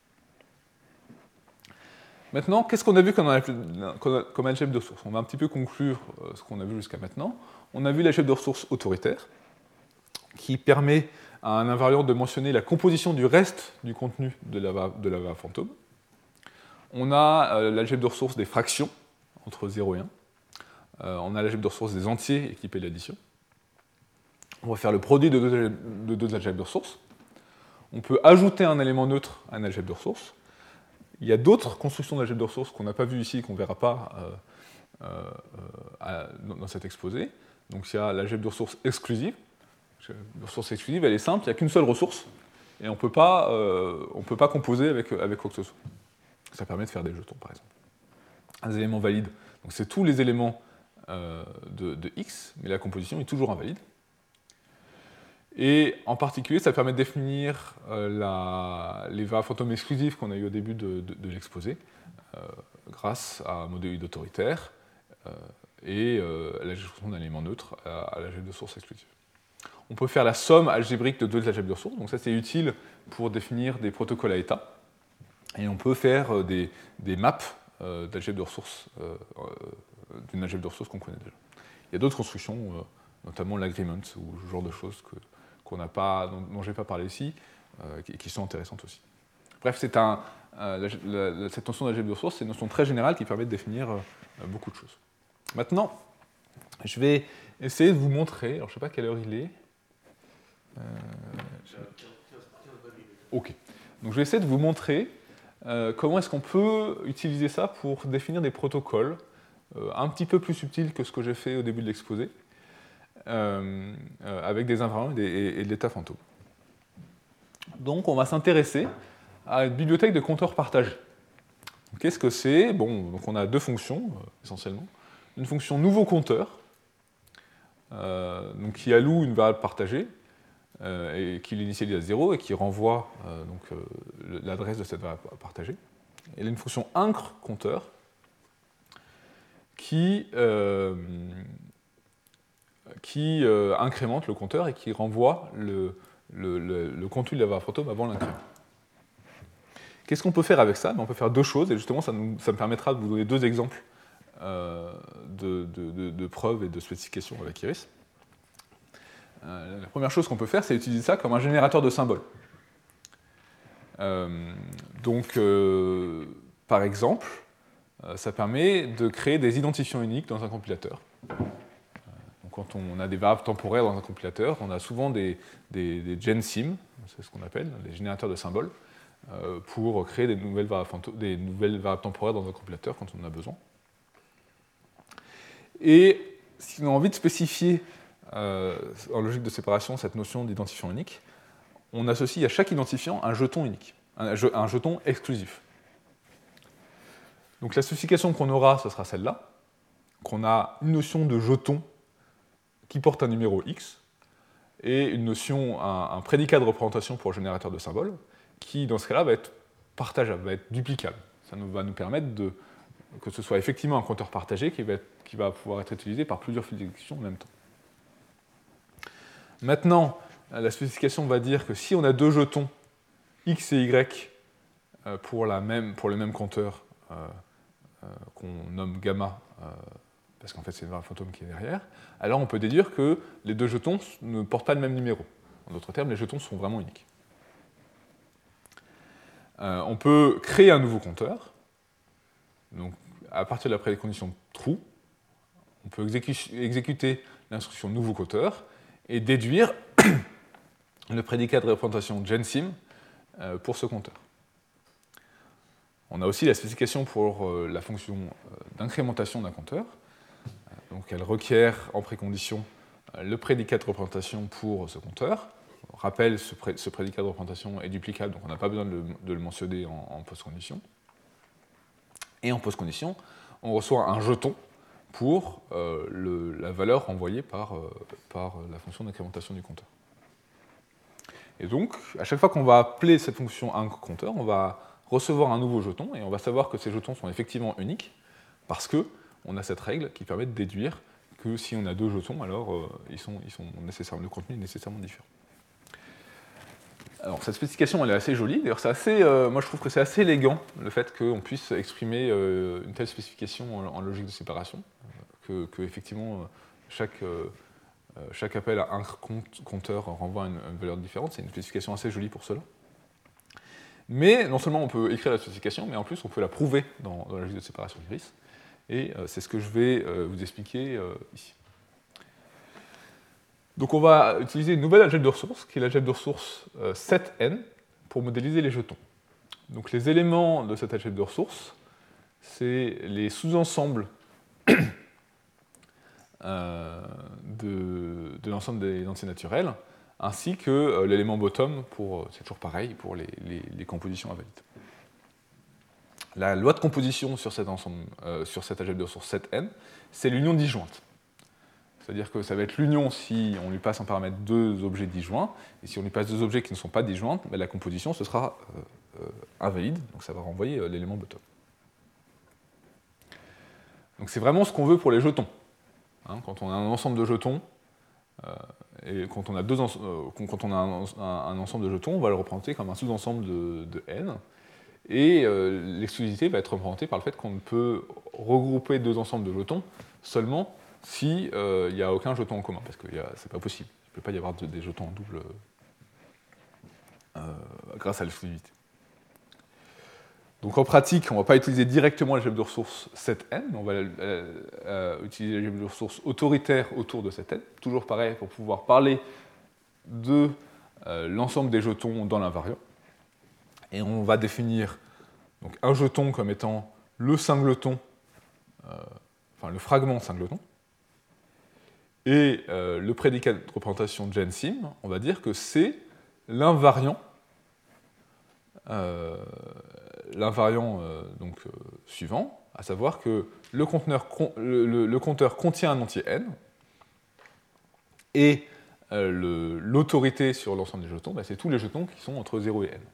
Maintenant, qu'est-ce qu'on a vu comme, comme algèbre de ressources? On va un petit peu conclure euh, ce qu'on a vu jusqu'à maintenant. On a vu l'algèbre de ressources autoritaire, qui permet à un invariant de mentionner la composition du reste du contenu de la variable fantôme. On a euh, l'algèbre de ressources des fractions, entre zéro et un. Euh, on a l'algèbre de ressources des entiers équipés de l'addition. On va faire le produit de deux, de deux algèbres de ressources. On peut ajouter un élément neutre à une algèbre de ressources. Il y a d'autres constructions d'algèbre de ressources qu'on n'a pas vues ici et qu'on ne verra pas euh, euh, à, dans cet exposé. Donc il y a l'algèbre de ressources exclusive. La ressource exclusive, elle est simple, il n'y a qu'une seule ressource, et on ne peut pas, euh, on peut pas composer avec, avec quoi que ce soit. Ça permet de faire des jetons, par exemple. Un élément valide, donc c'est tous les éléments euh, de, de X, mais la composition est toujours invalide. Et en particulier, ça permet de définir euh, la, les variables fantômes exclusives qu'on a eu au début de, de, de l'exposé, euh, grâce à un modèle autoritaire euh, et euh, à l'ajoution d'un élément neutre à, à l'algèbre de source exclusive. On peut faire la somme algébrique de deux algèbres de ressources, donc ça c'est utile pour définir des protocoles à état. Et on peut faire des, des maps euh, d'algèbres de ressources, euh, euh, d'une algèbre de ressources qu'on connaît déjà. Il y a d'autres constructions, euh, notamment l'agreement ou ce genre de choses que, qu'on n'a pas, dont, dont je n'ai pas parlé ici, euh, qui, qui sont intéressantes aussi. Bref, c'est un, euh, la, la, cette notion d'algèbre de ressources, c'est une notion très générale qui permet de définir euh, beaucoup de choses. Maintenant, je vais essayer de vous montrer, alors je ne sais pas quelle heure il est. Euh, je... Ok. Donc je vais essayer de vous montrer euh, comment est-ce qu'on peut utiliser ça pour définir des protocoles euh, un petit peu plus subtils que ce que j'ai fait au début de l'exposé, euh, euh, avec des invariants et, des, et, et de l'état fantôme. Donc on va s'intéresser à une bibliothèque de compteurs partagés. Qu'est-ce que c'est? Bon, donc on a deux fonctions euh, essentiellement. Une fonction nouveau compteur, euh, donc qui alloue une variable partagée, Euh, et qui l'initialise à zéro et qui renvoie euh, donc, euh, l'adresse de cette variable partagée. Et il y a une fonction incre compteur qui, euh, qui euh, incrémente le compteur et qui renvoie le, le, le, le contenu de la variable fantôme avant l'incrément. Qu'est-ce qu'on peut faire avec ça? On peut faire deux choses, et justement, ça, nous, ça me permettra de vous donner deux exemples euh, de, de, de, de preuves et de spécifications avec Iris. Euh, la première chose qu'on peut faire, c'est utiliser ça comme un générateur de symboles. Euh, donc, euh, par exemple, euh, ça permet de créer des identifiants uniques dans un compilateur. Euh, donc, quand on a des variables temporaires dans un compilateur, on a souvent des, des, des gensim, c'est ce qu'on appelle, des générateurs de symboles, euh, pour créer des nouvelles, variables, des nouvelles variables temporaires dans un compilateur quand on en a besoin. Et si on a envie de spécifier, euh, en logique de séparation, cette notion d'identifiant unique, on associe à chaque identifiant un jeton unique, un, un jeton exclusif. Donc la spécification qu'on aura, ce sera celle-là, qu'on a une notion de jeton qui porte un numéro X, et une notion, un, un prédicat de représentation pour le générateur de symboles, qui, dans ce cas-là, va être partageable, va être duplicable. Ça nous, va nous permettre de, que ce soit effectivement un compteur partagé qui va, être, qui va pouvoir être utilisé par plusieurs fils d'exécution en même temps. Maintenant, la spécification va dire que si on a deux jetons, X et Y, pour, la même, pour le même compteur euh, euh, qu'on nomme gamma, euh, parce qu'en fait c'est une variable fantôme qui est derrière, alors on peut déduire que les deux jetons ne portent pas le même numéro. En d'autres termes, les jetons sont vraiment uniques. Euh, on peut créer un nouveau compteur. Donc, à partir de la précondition true, on peut exécu- exécuter l'instruction nouveau compteur et déduire le prédicat de représentation gensim euh, pour ce compteur. On a aussi la spécification pour euh, la fonction euh, d'incrémentation d'un compteur. Donc, elle requiert en précondition euh, le prédicat de représentation pour ce compteur. On rappelle, ce, pré- ce prédicat de représentation est duplicable, donc on n'a pas besoin de le, de le mentionner en, en post-condition. Et en post-condition, on reçoit un jeton pour euh, le, la valeur renvoyée par, euh, par la fonction d'incrémentation du compteur. Et donc, à chaque fois qu'on va appeler cette fonction un compteur, on va recevoir un nouveau jeton, et on va savoir que ces jetons sont effectivement uniques, parce qu'on a cette règle qui permet de déduire que si on a deux jetons, alors euh, ils sont, ils sont nécessairement, le contenu est nécessairement différent. Alors, cette spécification, elle est assez jolie. D'ailleurs, c'est assez, euh, moi, je trouve que c'est assez élégant, le fait qu'on puisse exprimer euh, une telle spécification en, en logique de séparation, que, que effectivement, chaque, euh, chaque appel à un compteur renvoie une, une valeur différente. C'est une spécification assez jolie pour cela. Mais non seulement on peut écrire la spécification, mais en plus, on peut la prouver dans, dans la logique de séparation d'Iris. Et euh, c'est ce que je vais euh, vous expliquer euh, ici. Donc on va utiliser une nouvelle algèbre de ressources, qui est l'algèbre de ressources euh, sept n, pour modéliser les jetons. Donc les éléments de cette algèbre de ressources, c'est les sous-ensembles euh, de, de l'ensemble des identités naturelles, ainsi que euh, l'élément bottom, pour, c'est toujours pareil, pour les, les, les compositions invalides. La loi de composition sur, cet ensemble, euh, sur cette algèbre de ressources sept n, c'est l'union disjointe. C'est-à-dire que ça va être l'union si on lui passe en paramètre deux objets disjoints, et si on lui passe deux objets qui ne sont pas disjoints, ben la composition ce sera euh, euh, invalide, donc ça va renvoyer euh, l'élément bottom. Donc c'est vraiment ce qu'on veut pour les jetons. Hein, quand on a un ensemble de jetons, euh, et quand on a, deux ens- euh, quand on a un, un, un ensemble de jetons, on va le représenter comme un sous-ensemble de, de n, et euh, l'exclusivité va être représentée par le fait qu'on ne peut regrouper deux ensembles de jetons seulement s'il n'y euh, a aucun jeton en commun, parce que ce n'est pas possible. Il ne peut pas y avoir de, des jetons en double euh, grâce à l'exclusivité. Donc en pratique, on ne va pas utiliser directement l'algèbre de ressources sept n, mais on va euh, euh, utiliser l'algèbre de ressources autoritaire autour de sept n, toujours pareil pour pouvoir parler de euh, l'ensemble des jetons dans l'invariant. Et on va définir donc, un jeton comme étant le singleton, euh, enfin le fragment singleton, et euh, le prédicat de représentation gensim, on va dire que c'est l'invariant, euh, l'invariant euh, donc, euh, suivant, à savoir que le, conteneur, le, le, le compteur contient un entier n, et euh, l'autorité sur l'ensemble des jetons, bah, c'est tous les jetons qui sont entre zéro et n.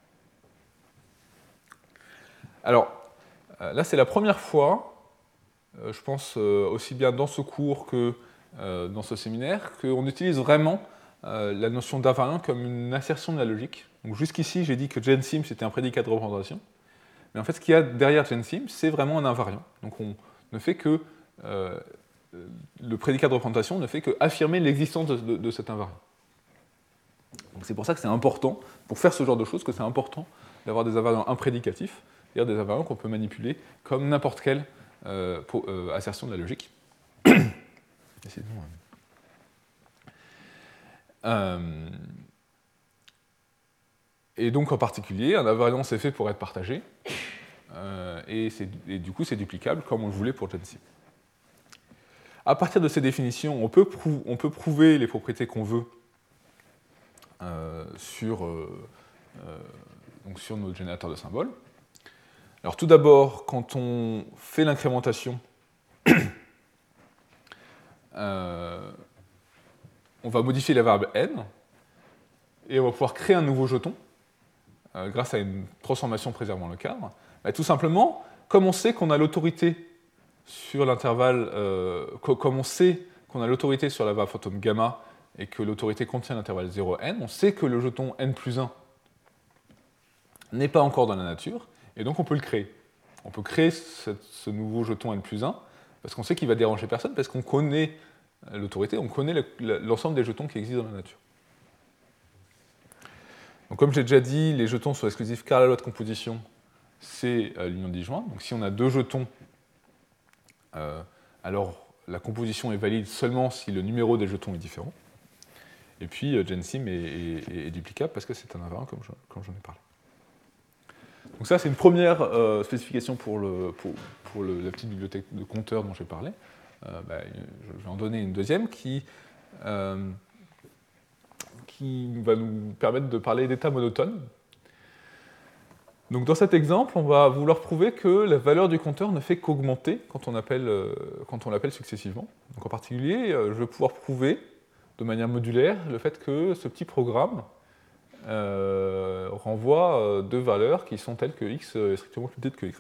Alors, euh, là c'est la première fois, euh, je pense euh, aussi bien dans ce cours que Euh, dans ce séminaire, qu'on utilise vraiment euh, la notion d'invariant comme une assertion de la logique. Donc jusqu'ici, j'ai dit que GenSim, c'était un prédicat de représentation. Mais en fait, ce qu'il y a derrière GenSim, c'est vraiment un invariant. Donc on ne fait que... Euh, le prédicat de représentation ne fait que affirmer l'existence de, de, de cet invariant. Donc c'est pour ça que c'est important, pour faire ce genre de choses, que c'est important d'avoir des invariants imprédicatifs, c'est-à-dire des invariants qu'on peut manipuler comme n'importe quelle euh, pour, euh, assertion de la logique. Et, sinon, euh, et donc en particulier, un invariant c'est fait pour être partagé, euh, et, et du coup c'est duplicable comme on le voulait pour GenSim. À partir de ces définitions, on peut, prou on peut prouver les propriétés qu'on veut euh, sur, euh, euh, donc sur nos générateurs de symboles. Alors tout d'abord, quand on fait l'incrémentation, euh, on va modifier la variable n, et on va pouvoir créer un nouveau jeton, euh, grâce à une transformation préservant le cadre. Bah, tout simplement, comme on sait qu'on a l'autorité sur l'intervalle, euh, comme on sait qu'on a l'autorité sur la variable fantôme gamma et que l'autorité contient l'intervalle zéro n, on sait que le jeton n plus un n'est pas encore dans la nature, et donc on peut le créer. On peut créer cette, ce nouveau jeton n plus un, parce qu'on sait qu'il va déranger personne, parce qu'on connaît l'autorité, on connaît l'ensemble des jetons qui existent dans la nature. Donc comme j'ai déjà dit, les jetons sont exclusifs car la loi de composition, c'est euh, l'union disjointe. Donc si on a deux jetons, Euh, alors la composition est valide seulement si le numéro des jetons est différent. Et puis euh, GenSim est, est, est duplicable parce que c'est un invariant comme, comme j'en ai parlé. Donc ça c'est une première euh, spécification pour, le, pour, pour le, la petite bibliothèque de compteurs dont j'ai parlé. Euh, bah, je vais en donner une deuxième qui, euh, qui va nous permettre de parler d'état monotone. Donc dans cet exemple, on va vouloir prouver que la valeur du compteur ne fait qu'augmenter quand on appelle, euh, quand on l'appelle successivement. Donc en particulier, euh, je vais pouvoir prouver de manière modulaire le fait que ce petit programme euh, renvoie euh, deux valeurs qui sont telles que x est strictement plus petite que y.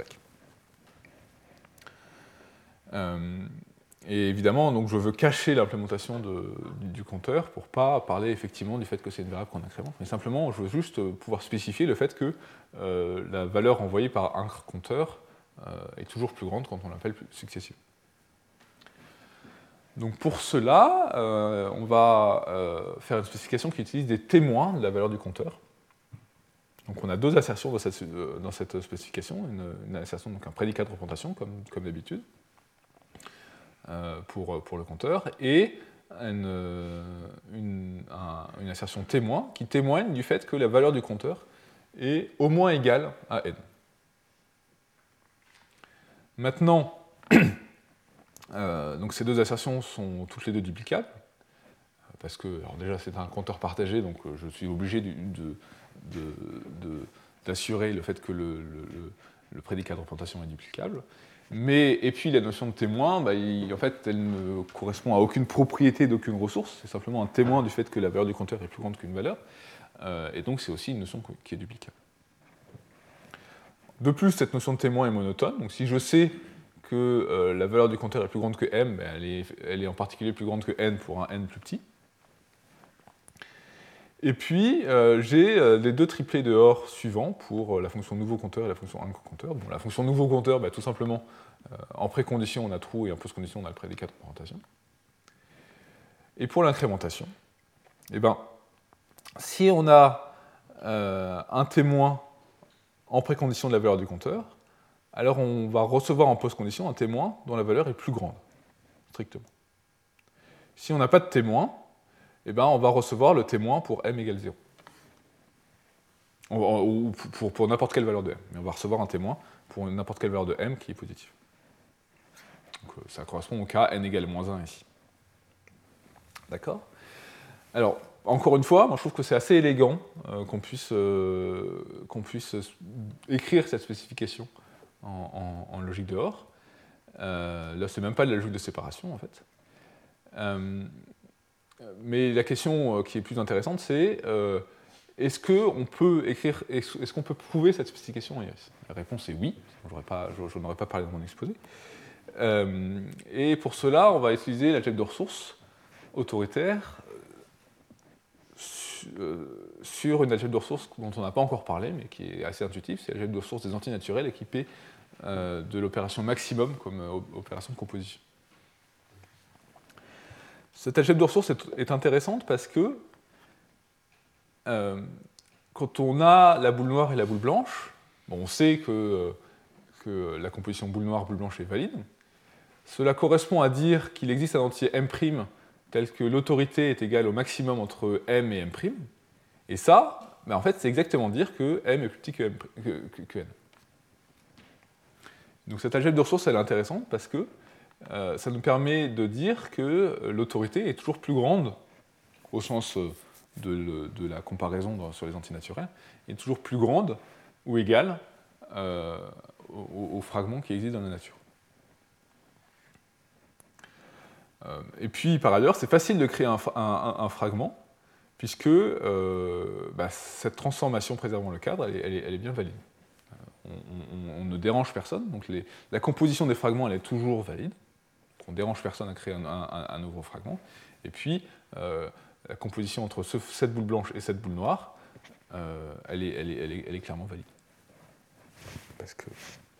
Euh, et évidemment, donc, je veux cacher l'implémentation du, du compteur pour ne pas parler effectivement du fait que c'est une variable qu'on incrémente, mais simplement je veux juste pouvoir spécifier le fait que euh, la valeur envoyée par un compteur euh, est toujours plus grande quand on l'appelle successivement. Donc pour cela, euh, on va euh, faire une spécification qui utilise des témoins de la valeur du compteur. Donc on a deux assertions dans cette, dans cette spécification, une, une assertion, donc un prédicat de représentation comme, comme d'habitude, Pour, pour le compteur, et une, une, un, une assertion témoin qui témoigne du fait que la valeur du compteur est au moins égale à n. Maintenant, euh, donc ces deux assertions sont toutes les deux duplicables, parce que, alors déjà c'est un compteur partagé, donc je suis obligé de, de, de, de, d'assurer le fait que le, le, le prédicat de représentation est duplicable. Mais, et puis la notion de témoin, bah, il, en fait, elle ne correspond à aucune propriété d'aucune ressource, c'est simplement un témoin du fait que la valeur du compteur est plus grande qu'une valeur, euh, et donc c'est aussi une notion qui est duplicable. De plus, cette notion de témoin est monotone, donc si je sais que euh, la valeur du compteur est plus grande que m, bah, elle, est, elle est en particulier plus grande que n pour un n plus petit. Et puis, euh, j'ai euh, les deux triplés de OR suivants pour euh, la fonction nouveau compteur et la fonction incompteur. Bon, la fonction nouveau compteur, bah, tout simplement, euh, en précondition, on a true, et en postcondition, on a le prédicat de représentation. Et pour l'incrémentation, eh ben, si on a euh, un témoin en précondition de la valeur du compteur, alors on va recevoir en postcondition un témoin dont la valeur est plus grande, strictement. Si on n'a pas de témoin, eh ben, on va recevoir le témoin pour m égale zéro. Ou pour, pour n'importe quelle valeur de m. Mais on va recevoir un témoin pour n'importe quelle valeur de m qui est positive. Donc, ça correspond au cas n égale moins un ici. D'accord ? Alors, encore une fois, moi je trouve que c'est assez élégant euh, qu'on puisse, euh, qu'on puisse écrire cette spécification en, en, en logique de OR. Euh, là, c'est même pas de la logique de séparation, en fait. Euh, Mais la question qui est plus intéressante, c'est euh, est-ce qu'on peut écrire, est-ce qu'on peut prouver cette spécification en Iris ? La réponse est oui. Pas, je, je n'aurais pas parlé dans mon exposé. Euh, et pour cela, on va utiliser l'algèbre de ressources autoritaire euh, sur une algèbre de ressources dont on n'a pas encore parlé, mais qui est assez intuitive, c'est l'algèbre de ressources des antinaturels équipée euh, de l'opération maximum comme euh, opération de composition. Cette algèbre de ressources est, est intéressante parce que euh, quand on a la boule noire et la boule blanche, bon, on sait que, euh, que la composition boule noire-boule blanche est valide. Cela correspond à dire qu'il existe un entier M' tel que l'autorité est égale au maximum entre M et M'. Et ça, ben en fait, c'est exactement dire que M est plus petit que, M, que, que, que N. Donc cette algèbre de ressources, elle est intéressante parce que euh, ça nous permet de dire que l'autorité est toujours plus grande, au sens de, de la comparaison sur les antinaturels, est toujours plus grande ou égale euh, aux, aux fragments qui existent dans la nature. Euh, et puis, par ailleurs, c'est facile de créer un, un, un fragment, puisque euh, bah, cette transformation préservant le cadre, elle est, elle est, elle est bien valide. On, on, on ne dérange personne, donc les, la composition des fragments, elle est toujours valide. On ne dérange personne à créer un, un, un nouveau fragment. Et puis, euh, la composition entre ce, cette boule blanche et cette boule noire, euh, elle, est, elle, est, elle, est, elle est clairement valide. Parce que...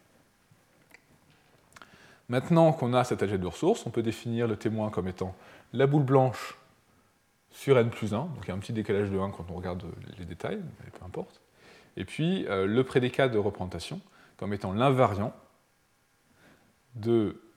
Maintenant qu'on a cette algèbre de ressources, on peut définir le témoin comme étant la boule blanche sur n plus un, donc il y a un petit décalage de un quand on regarde les détails, mais peu importe. Et puis euh, le prédicat de représentation comme étant l'invariant de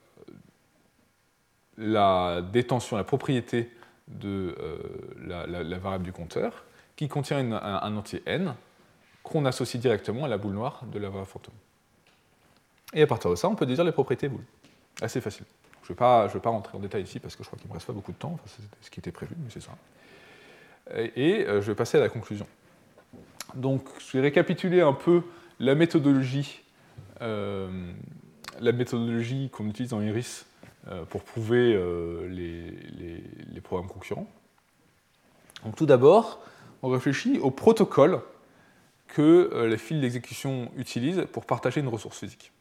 la détention, la propriété de euh, la, la, la variable du compteur, qui contient une, un, un entier n, qu'on associe directement à la boule noire de la variable fantôme. Et à partir de ça, on peut déduire les propriétés boules. Assez facile. Je ne vais pas, je vais pas rentrer en détail ici parce que je crois qu'il ne me reste pas beaucoup de temps, enfin, c'est ce qui était prévu, mais c'est ça. Et, et euh, je vais passer à la conclusion. Donc, je vais récapituler un peu la méthodologie, euh, la méthodologie qu'on utilise dans Iris euh, pour prouver euh, les, les, les programmes concurrents. Donc, tout d'abord, on réfléchit au protocole que euh, les fils d'exécution utilisent pour partager une ressource physique.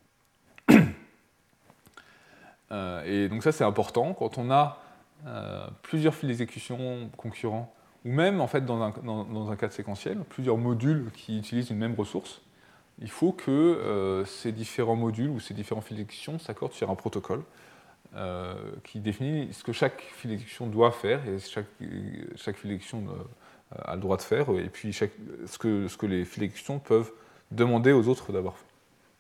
euh, et donc ça, c'est important. Quand on a euh, plusieurs fils d'exécution concurrents, ou même en fait dans un, dans, dans un cadre séquentiel, plusieurs modules qui utilisent une même ressource, il faut que euh, ces différents modules ou ces différents fils d'exécution s'accordent sur un protocole euh, qui définit ce que chaque fil d'exécution doit faire, et chaque, chaque fil d'exécution euh, a le droit de faire, et puis chaque, ce, que, ce que les fils d'exécution peuvent demander aux autres d'avoir fait.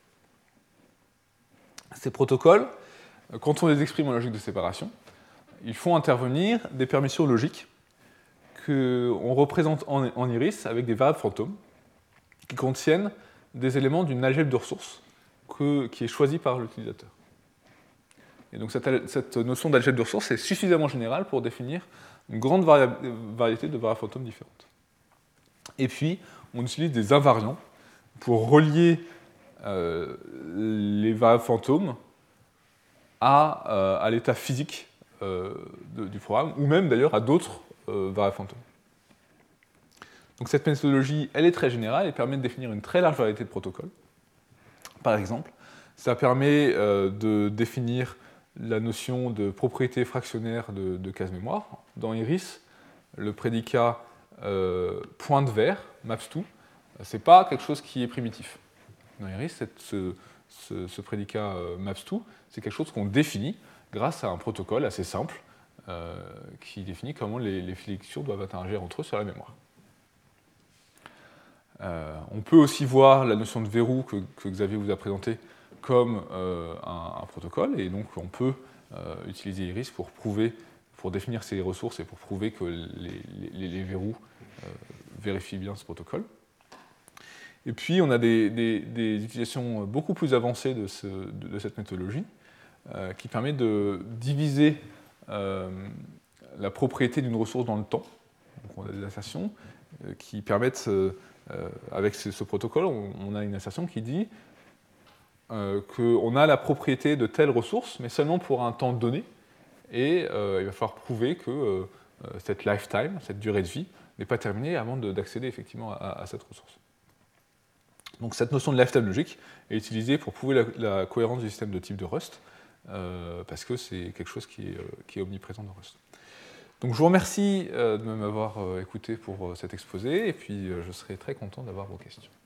Ces protocoles, quand on les exprime en logique de séparation, ils font intervenir des permissions logiques qu'on représente en, en Iris avec des variables fantômes qui contiennent des éléments d'une algèbre de ressources que, qui est choisie par l'utilisateur. Et donc cette, cette notion d'algèbre de ressources est suffisamment générale pour définir une grande vari- variété de variables fantômes différentes. Et puis, on utilise des invariants pour relier euh, les variables fantômes à, euh, à l'état physique euh, de, du programme, ou même d'ailleurs à d'autres euh, variables fantômes. Donc cette méthodologie, elle est très générale, elle permet de définir une très large variété de protocoles. Par exemple, ça permet euh, de définir la notion de propriété fractionnaire de, de case mémoire. Dans Iris, le prédicat euh, pointe vers, maps to, ce n'est pas quelque chose qui est primitif. Dans Iris, cette, ce, ce, ce prédicat euh, maps to, c'est quelque chose qu'on définit grâce à un protocole assez simple euh, qui définit comment les, les fils d'exécution doivent interagir entre eux sur la mémoire. Euh, on peut aussi voir la notion de verrou que, que Xavier vous a présenté comme euh, un, un protocole, et donc on peut euh, utiliser Iris pour prouver, pour définir ces ressources et pour prouver que les, les, les verrous euh, vérifient bien ce protocole. Et puis on a des, des, des utilisations beaucoup plus avancées de, ce, de, de cette méthodologie euh, qui permet de diviser euh, la propriété d'une ressource dans le temps. Donc on a des assertions euh, qui permettent euh, Euh, avec ce, ce protocole, on, on a une assertion qui dit euh, qu'on a la propriété de telle ressource, mais seulement pour un temps donné, et euh, il va falloir prouver que euh, cette lifetime, cette durée de vie, n'est pas terminée avant d'accéder effectivement à, à cette ressource. Donc cette notion de lifetime logique est utilisée pour prouver la, la cohérence du système de type de Rust, euh, parce que c'est quelque chose qui est, euh, qui est omniprésent dans Rust. Donc je vous remercie de m'avoir écouté pour cet exposé, et puis je serai très content d'avoir vos questions.